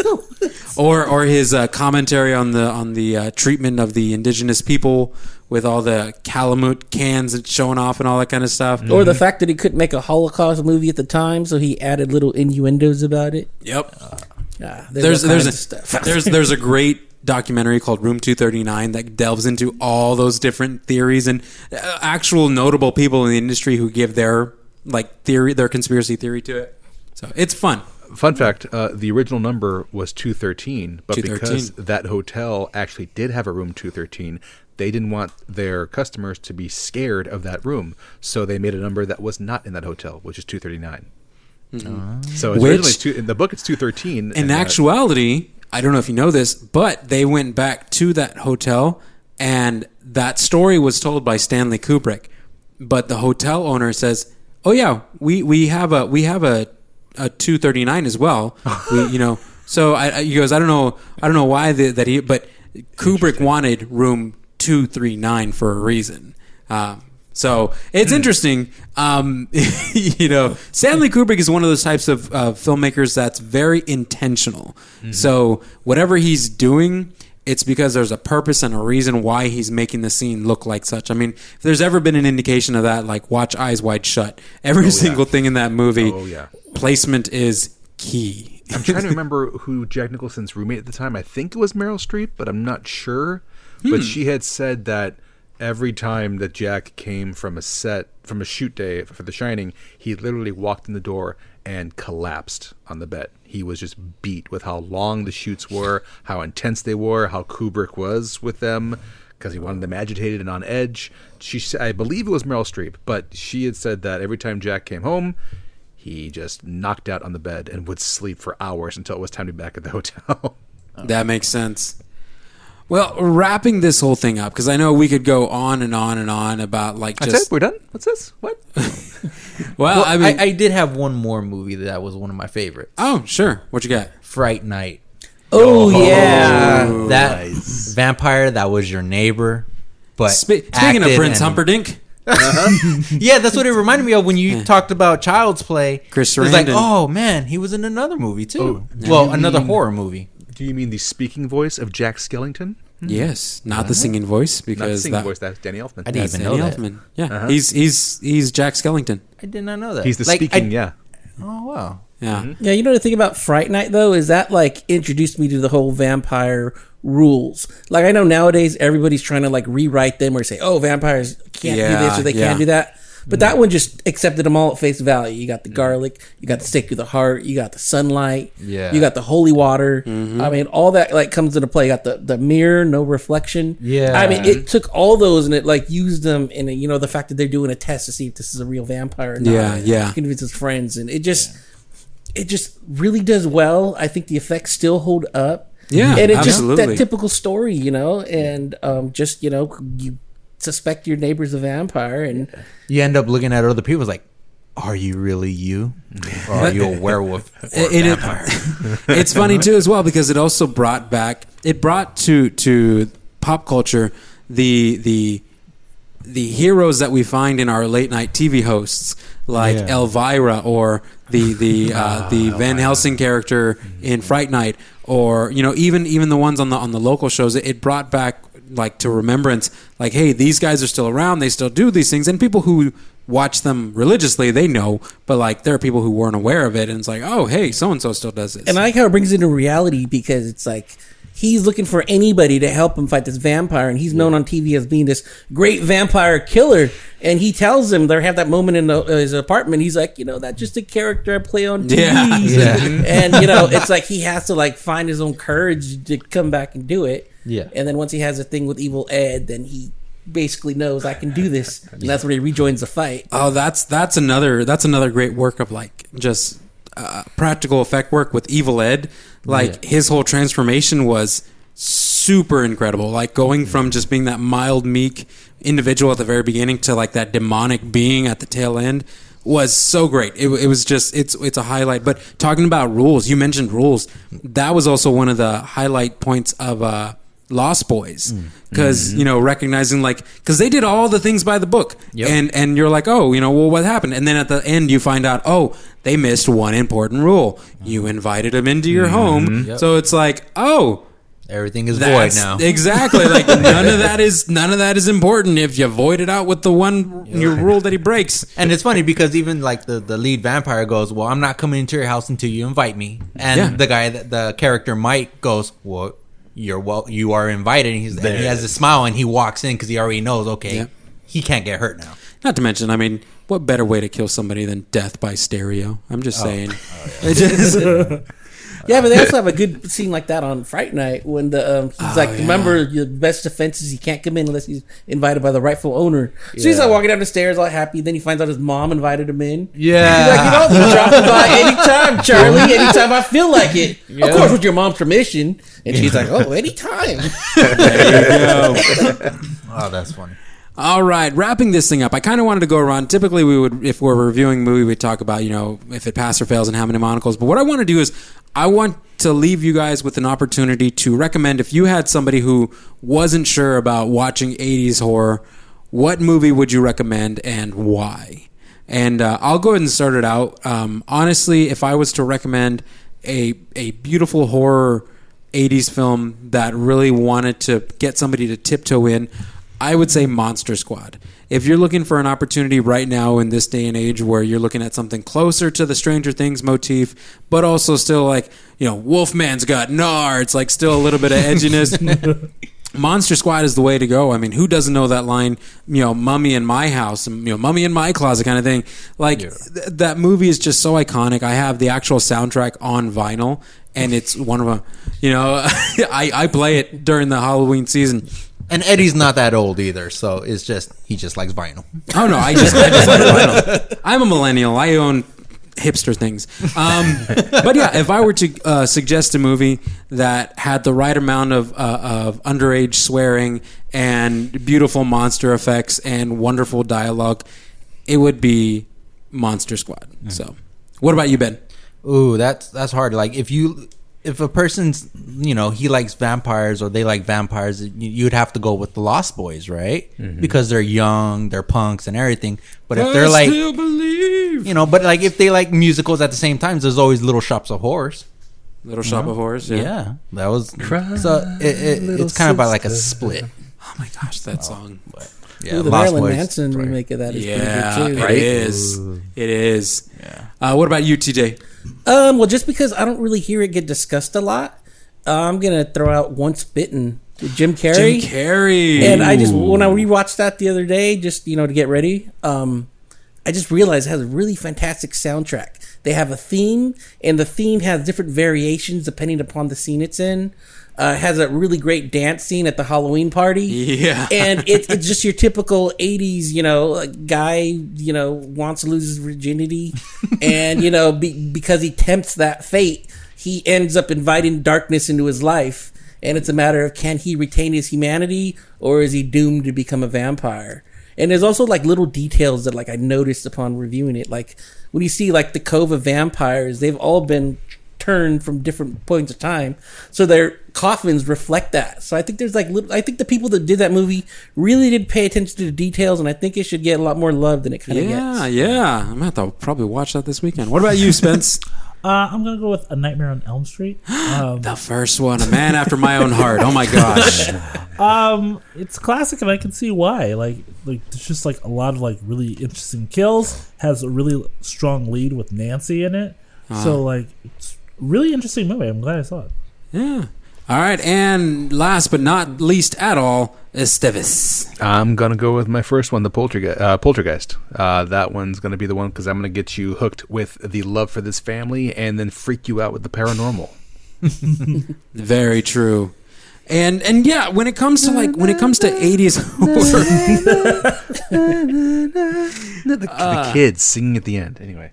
or or his uh, commentary on the on the uh, treatment of the indigenous people with all the Calamute cans and showing off and all that kind of stuff. Mm-hmm. Or the fact that he couldn't make a Holocaust movie at the time, so he added little innuendos about it. Yep. Uh, yeah, there's there's a, stuff. there's there's a great documentary called Room two thirty-nine that delves into all those different theories and uh, actual notable people in the industry who give their like theory, their conspiracy theory to it. So it's fun. Fun fact, uh, the original number was two thirteen, but two thirteen. Because that hotel actually did have a room two thirteen, they didn't want their customers to be scared of that room. So they made a number that was not in that hotel, which is two thirty-nine. Mm-hmm. So it's Which, originally two, in the book it's two thirteen. In actuality, I don't know if you know this, but they went back to that hotel and that story was told by Stanley Kubrick. But the hotel owner says, "Oh yeah, we, we have a we have a, a two thirty-nine as well." we, you know, so I, I, he goes, "I don't know, I don't know why the, that he, but Kubrick wanted room two thirty-nine for a reason." Um, so it's mm. interesting. Um, you know, Stanley Kubrick is one of those types of uh, filmmakers that's very intentional. Mm-hmm. So whatever he's doing, it's because there's a purpose and a reason why he's making the scene look like such. I mean, if there's ever been an indication of that, like watch Eyes Wide Shut. Every oh, single yeah. thing in that movie, oh, yeah. placement is key. I'm trying to remember who Jack Nicholson's roommate at the time. I think it was Meryl Streep, but I'm not sure. Hmm. But she had said that every time that Jack came from a set, from a shoot day for The Shining, he literally walked in the door and collapsed on the bed. He was just beat with how long the shoots were, how intense they were, how Kubrick was with them, because he wanted them agitated and on edge. She, I believe it was Meryl Streep, but she had said that every time Jack came home, he just knocked out on the bed and would sleep for hours until it was time to be back at the hotel. That makes sense. Well, wrapping this whole thing up, because I know we could go on and on and on about like just... That's it? We're done? What's this? What? well, well, I mean... I, I did have one more movie that was one of my favorites. Oh, sure. What you got? Fright Night. Oh, yeah. Oh, that nice. Vampire that was your neighbor. But Spe- Speaking of Prince and, Humperdinck... Uh-huh. Yeah, that's what it reminded me of when you yeah. talked about Child's Play. Chris It was like, Sarandon. oh, man, he was in another movie, too. Oh, well, another mean, horror movie. Do you mean the speaking voice of Jack Skellington? Yes, not uh-huh. the singing voice because not the singing that, voice. That's Danny Elfman. I didn't that's even Danny know that. Elfman. Yeah, uh-huh. he's he's he's Jack Skellington. I did not know that. He's the like, speaking. I, yeah. Oh wow. Yeah. Mm-hmm. Yeah. You know the thing about Fright Night though is that like introduced me to the whole vampire rules. Like I know nowadays everybody's trying to like rewrite them or say, oh, vampires can't yeah, do this or they yeah. can't do that. But that one just accepted them all at face value. You got the garlic, you got the stake through the heart, you got the sunlight, Yeah. you got the holy water. Mm-hmm. I mean, all that like comes into play. You got the, the mirror, no reflection. Yeah. I mean, it took all those and it like used them in a, you know, the fact that they're doing a test to see if this is a real vampire or not. Yeah, yeah. Convince his friends. And it just, it just really does well. I think the effects still hold up. Yeah, and it absolutely. just that typical story, you know, and um, just you know, you suspect your neighbor's a vampire, and You end up looking at other people it's like, are you really you? Or are you a werewolf or a It- it- vampire? It's funny too as well because it also brought back it brought to to pop culture the the the heroes that we find in our late night T V hosts like Yeah. Elvira or the the uh, the Van Helsing character in Fright Night, or you know even even the ones on the on the local shows. It, it brought back like to remembrance, like, hey, these guys are still around, they still do these things, and people who watch them religiously, they know, but like there are people who weren't aware of it, and it's like, oh, hey, so and so still does this. and I like how it brings it into reality because it's like he's looking for anybody to help him fight this vampire, and he's known on T V as being this great vampire killer. And he tells him they have that moment in the, uh, his apartment. He's like, you know, that's just a character I play on T V. Yeah. Yeah. And you know, it's like he has to like find his own courage to come back and do it. Yeah. And then once he has a thing with Evil Ed, then he basically knows I can do this, and that's when he rejoins the fight. Oh, that's that's another that's another great work of like just uh, practical effect work with Evil Ed. Like his whole transformation was super incredible. Like going from just being that mild, meek individual at the very beginning to like that demonic being at the tail end was so great. It, it was just it's it's a highlight. But talking about rules, you mentioned rules. That was also one of the highlight points of uh, Lost Boys, because Mm-hmm. you know recognizing like because they did all the things by the book, Yep. and and you're like, oh, you know, well, what happened? And then at the end you find out, oh, they missed one important rule. You invited them into your home, Mm-hmm. Yep. so it's like, oh. Everything is void That's now. exactly like none of that is none of that is important if you void it out with the one your rule that he breaks. And it's funny because even like the, the lead vampire goes, well, I'm not coming into your house until you invite me. And Yeah. the guy, that the character Mike goes, well, you're well, you are invited. And, he's, and he has a smile and he walks in because he already knows, okay, Yeah. he can't get hurt now. Not to mention, I mean, what better way to kill somebody than death by stereo? I'm just Oh. saying. It just- Yeah, but they also have a good scene like that on Fright Night when the um, he's Oh, like, yeah. remember, your best defense is he can't come in unless he's invited by the rightful owner. So he's like walking down the stairs all happy. Then he finds out his mom invited him in. Yeah. He's like, you know, I'm dropping by anytime, Charlie. Anytime I feel like it. Of course, with your mom's permission. And she's like, oh, anytime. Oh, that's funny. All right, wrapping this thing up. I kind of wanted to go around. Typically, we would, if we're reviewing a movie, we'd talk about, you know, if it passed or fails and how many monocles. But what I want to do is, I want to leave you guys with an opportunity to recommend, if you had somebody who wasn't sure about watching eighties horror, what movie would you recommend and why? And uh, I'll go ahead and start it out. Um, honestly, if I was to recommend a a beautiful horror eighties film that really wanted to get somebody to tiptoe in, I would say Monster Squad. If you're looking for an opportunity right now in this day and age where you're looking at something closer to the Stranger Things motif, but also still like, you know, Wolfman's got nards, like still a little bit of edginess. Monster Squad is the way to go. I mean, who doesn't know that line, you know, Mummy in my house, and, you know, Mummy in my closet kind of thing. Like, th- that movie is just so iconic. I have the actual soundtrack on vinyl, and it's one of them, you know, I, I play it during the Halloween season. And Eddie's not that old either, so it's just he just likes vinyl. Oh, no, I just, I just like vinyl. I'm a millennial. I own hipster things. Um, but yeah, if I were to uh, suggest a movie that had the right amount of, uh, of underage swearing and beautiful monster effects and wonderful dialogue, it would be Monster Squad. Mm. So, what about you, Ben? Ooh, that's that's hard. Like if you if a person's, you know, he likes vampires or they like vampires, you'd have to go with the Lost Boys, right? Mm-hmm. Because they're young, they're punks and everything. But if they're I like, still believe. you know, but like if they like musicals at the same time, there's always Little Shops of Horrors. Little Shop of Horrors, yeah. Yeah, that was Cry, so. It, it, it's kind of by like a split. Oh my gosh, that song. But yeah, Ooh, the Lost Marilyn Boys, Manson right. remake of that is Yeah, pretty good too. it is. It is. Yeah. Uh, what about you, T J? Um, well, just because I don't really hear it get discussed a lot, uh, I'm gonna throw out Once Bitten with Jim Carrey. Jim Carrey. And I just when I rewatched that the other day, just you know to get ready, um, I just realized it has a really fantastic soundtrack. They have a theme, and the theme has different variations depending upon the scene it's in. Uh, has a really great dance scene at the Halloween party. Yeah. And it, it's just your typical eighties, you know, like guy, you know, wants to lose his virginity. And, you know, be, because he tempts that fate, he ends up inviting darkness into his life. And it's a matter of, can he retain his humanity, or is he doomed to become a vampire? And there's also like little details that like I noticed upon reviewing it. Like when you see like the Cove of Vampires, they've all been turned from different points of time, so their coffins reflect that. So I think there's like little, I think the people that did that movie really did pay attention to the details, and I think it should get a lot more love than it kind of Yeah, gets. yeah. I'm gonna have to probably watch that this weekend. What about you, Spence? Uh, I'm gonna go with A Nightmare on Elm Street. Um, The first one, A Man After My Own Heart. Oh my gosh. um, it's classic, and I can see why. Like, like there's just like a lot of like really interesting kills. Has a really strong lead with Nancy in it. So like, it's a really interesting movie. I'm glad I saw it. Yeah. All right, and last but not least at all, Esteves. I'm gonna go with my first one, the Poltergeist. Uh, Poltergeist. Uh, that one's gonna be the one because I'm gonna get you hooked with the love for this family, and then freak you out with the paranormal. Very true. And and yeah, when it comes to like when it comes to eighties horror, the, the kids singing at the end. Anyway.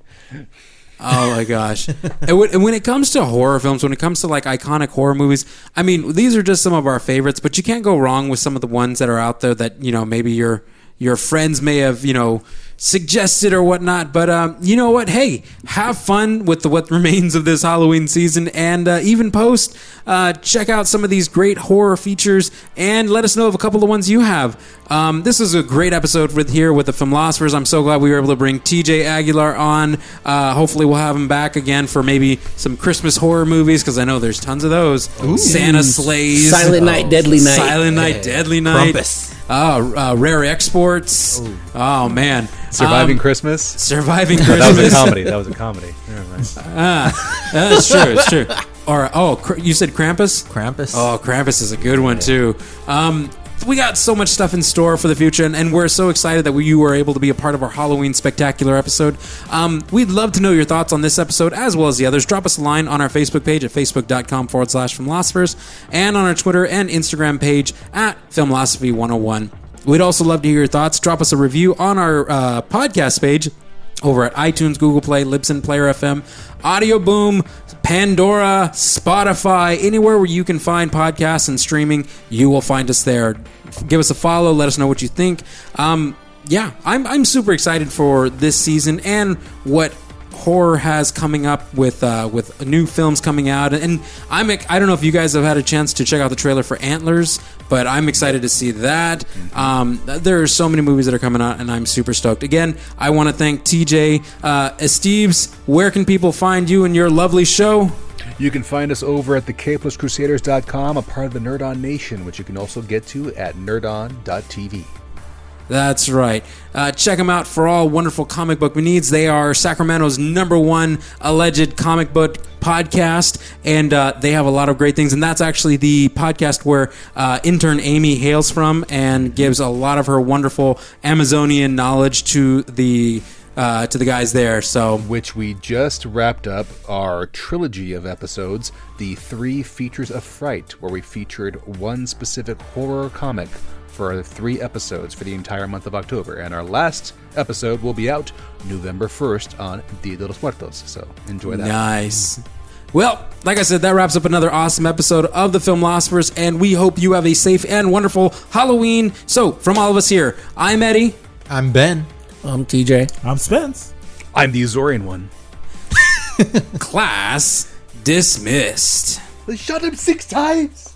oh my gosh! And when, and when it comes to horror films, when it comes to like iconic horror movies, I mean, these are just some of our favorites. But you can't go wrong with some of the ones that are out there that you know maybe your your friends may have you know suggested or whatnot. But um, you know what? Hey, have fun with the what remains of this Halloween season, and uh, even post. Uh, check out some of these great horror features, and let us know of a couple of ones you have. Um, this is a great episode with here with the Filmlosophers. I'm so glad we were able to bring T J Aguilar on. Uh, hopefully, we'll have him back again for maybe some Christmas horror movies because I know there's tons of those. Ooh. Santa Slays, Silent Night, Deadly Night, Silent Night, Yeah. Deadly Night. Krampus. Oh, uh, Rare Exports. Ooh. Oh man, Surviving Um, Christmas. Surviving Oh, Christmas. that was a comedy. That was a comedy. Never mind. Ah, that's true. It's true. Or oh, Kr- you said Krampus. Krampus. Oh, Krampus is a good one too. Um, we got so much stuff in store for the future, and, and we're so excited that we, you were able to be a part of our Halloween spectacular episode. Um, we'd love to know your thoughts on this episode as well as the others. Drop us a line on our Facebook page at facebook.com forward slash Filmlosophers and on our Twitter and Instagram page at Filmlosophy one oh one. We'd also love to hear your thoughts. Drop us a review on our uh, podcast page over at iTunes, Google Play, Libsyn, Player F M, Audio Boom, Pandora, Spotify, anywhere where you can find podcasts and streaming, you will find us there. Give us a follow. Let us know what you think. Um, yeah, I'm I'm super excited for this season and what horror has coming up with uh, with new films coming out, and I'm I don't know if you guys have had a chance to check out the trailer for Antlers, but I'm excited to see that. Um, there are so many movies that are coming out, and I'm super stoked. Again, I want to thank T J uh, Esteves. Where can people find you and your lovely show? You can find us over at the K plus Crusaders dot com, a part of the Nerd On Nation, which you can also get to at nerd on dot t v. That's right. Uh, check them out for all wonderful comic book needs. They are Sacramento's number one alleged comic book podcast, and uh, they have a lot of great things. And that's actually the podcast where uh, intern Amy hails from and gives a lot of her wonderful Amazonian knowledge to the uh, to the guys there. So, Which we just wrapped up our trilogy of episodes, the Three Features of Fright, where we featured one specific horror comic for three episodes for the entire month of October. And our last episode will be out November first on Dia de los Muertos. So enjoy that. nice. Well, like I said, that wraps up another awesome episode of the Filmlosophers, and we hope you have a safe and wonderful Halloween. So, from all of us here, I'm Eddie. I'm Ben. I'm T J. I'm Spence. I'm the Azorian one. Class dismissed. They shot him six times!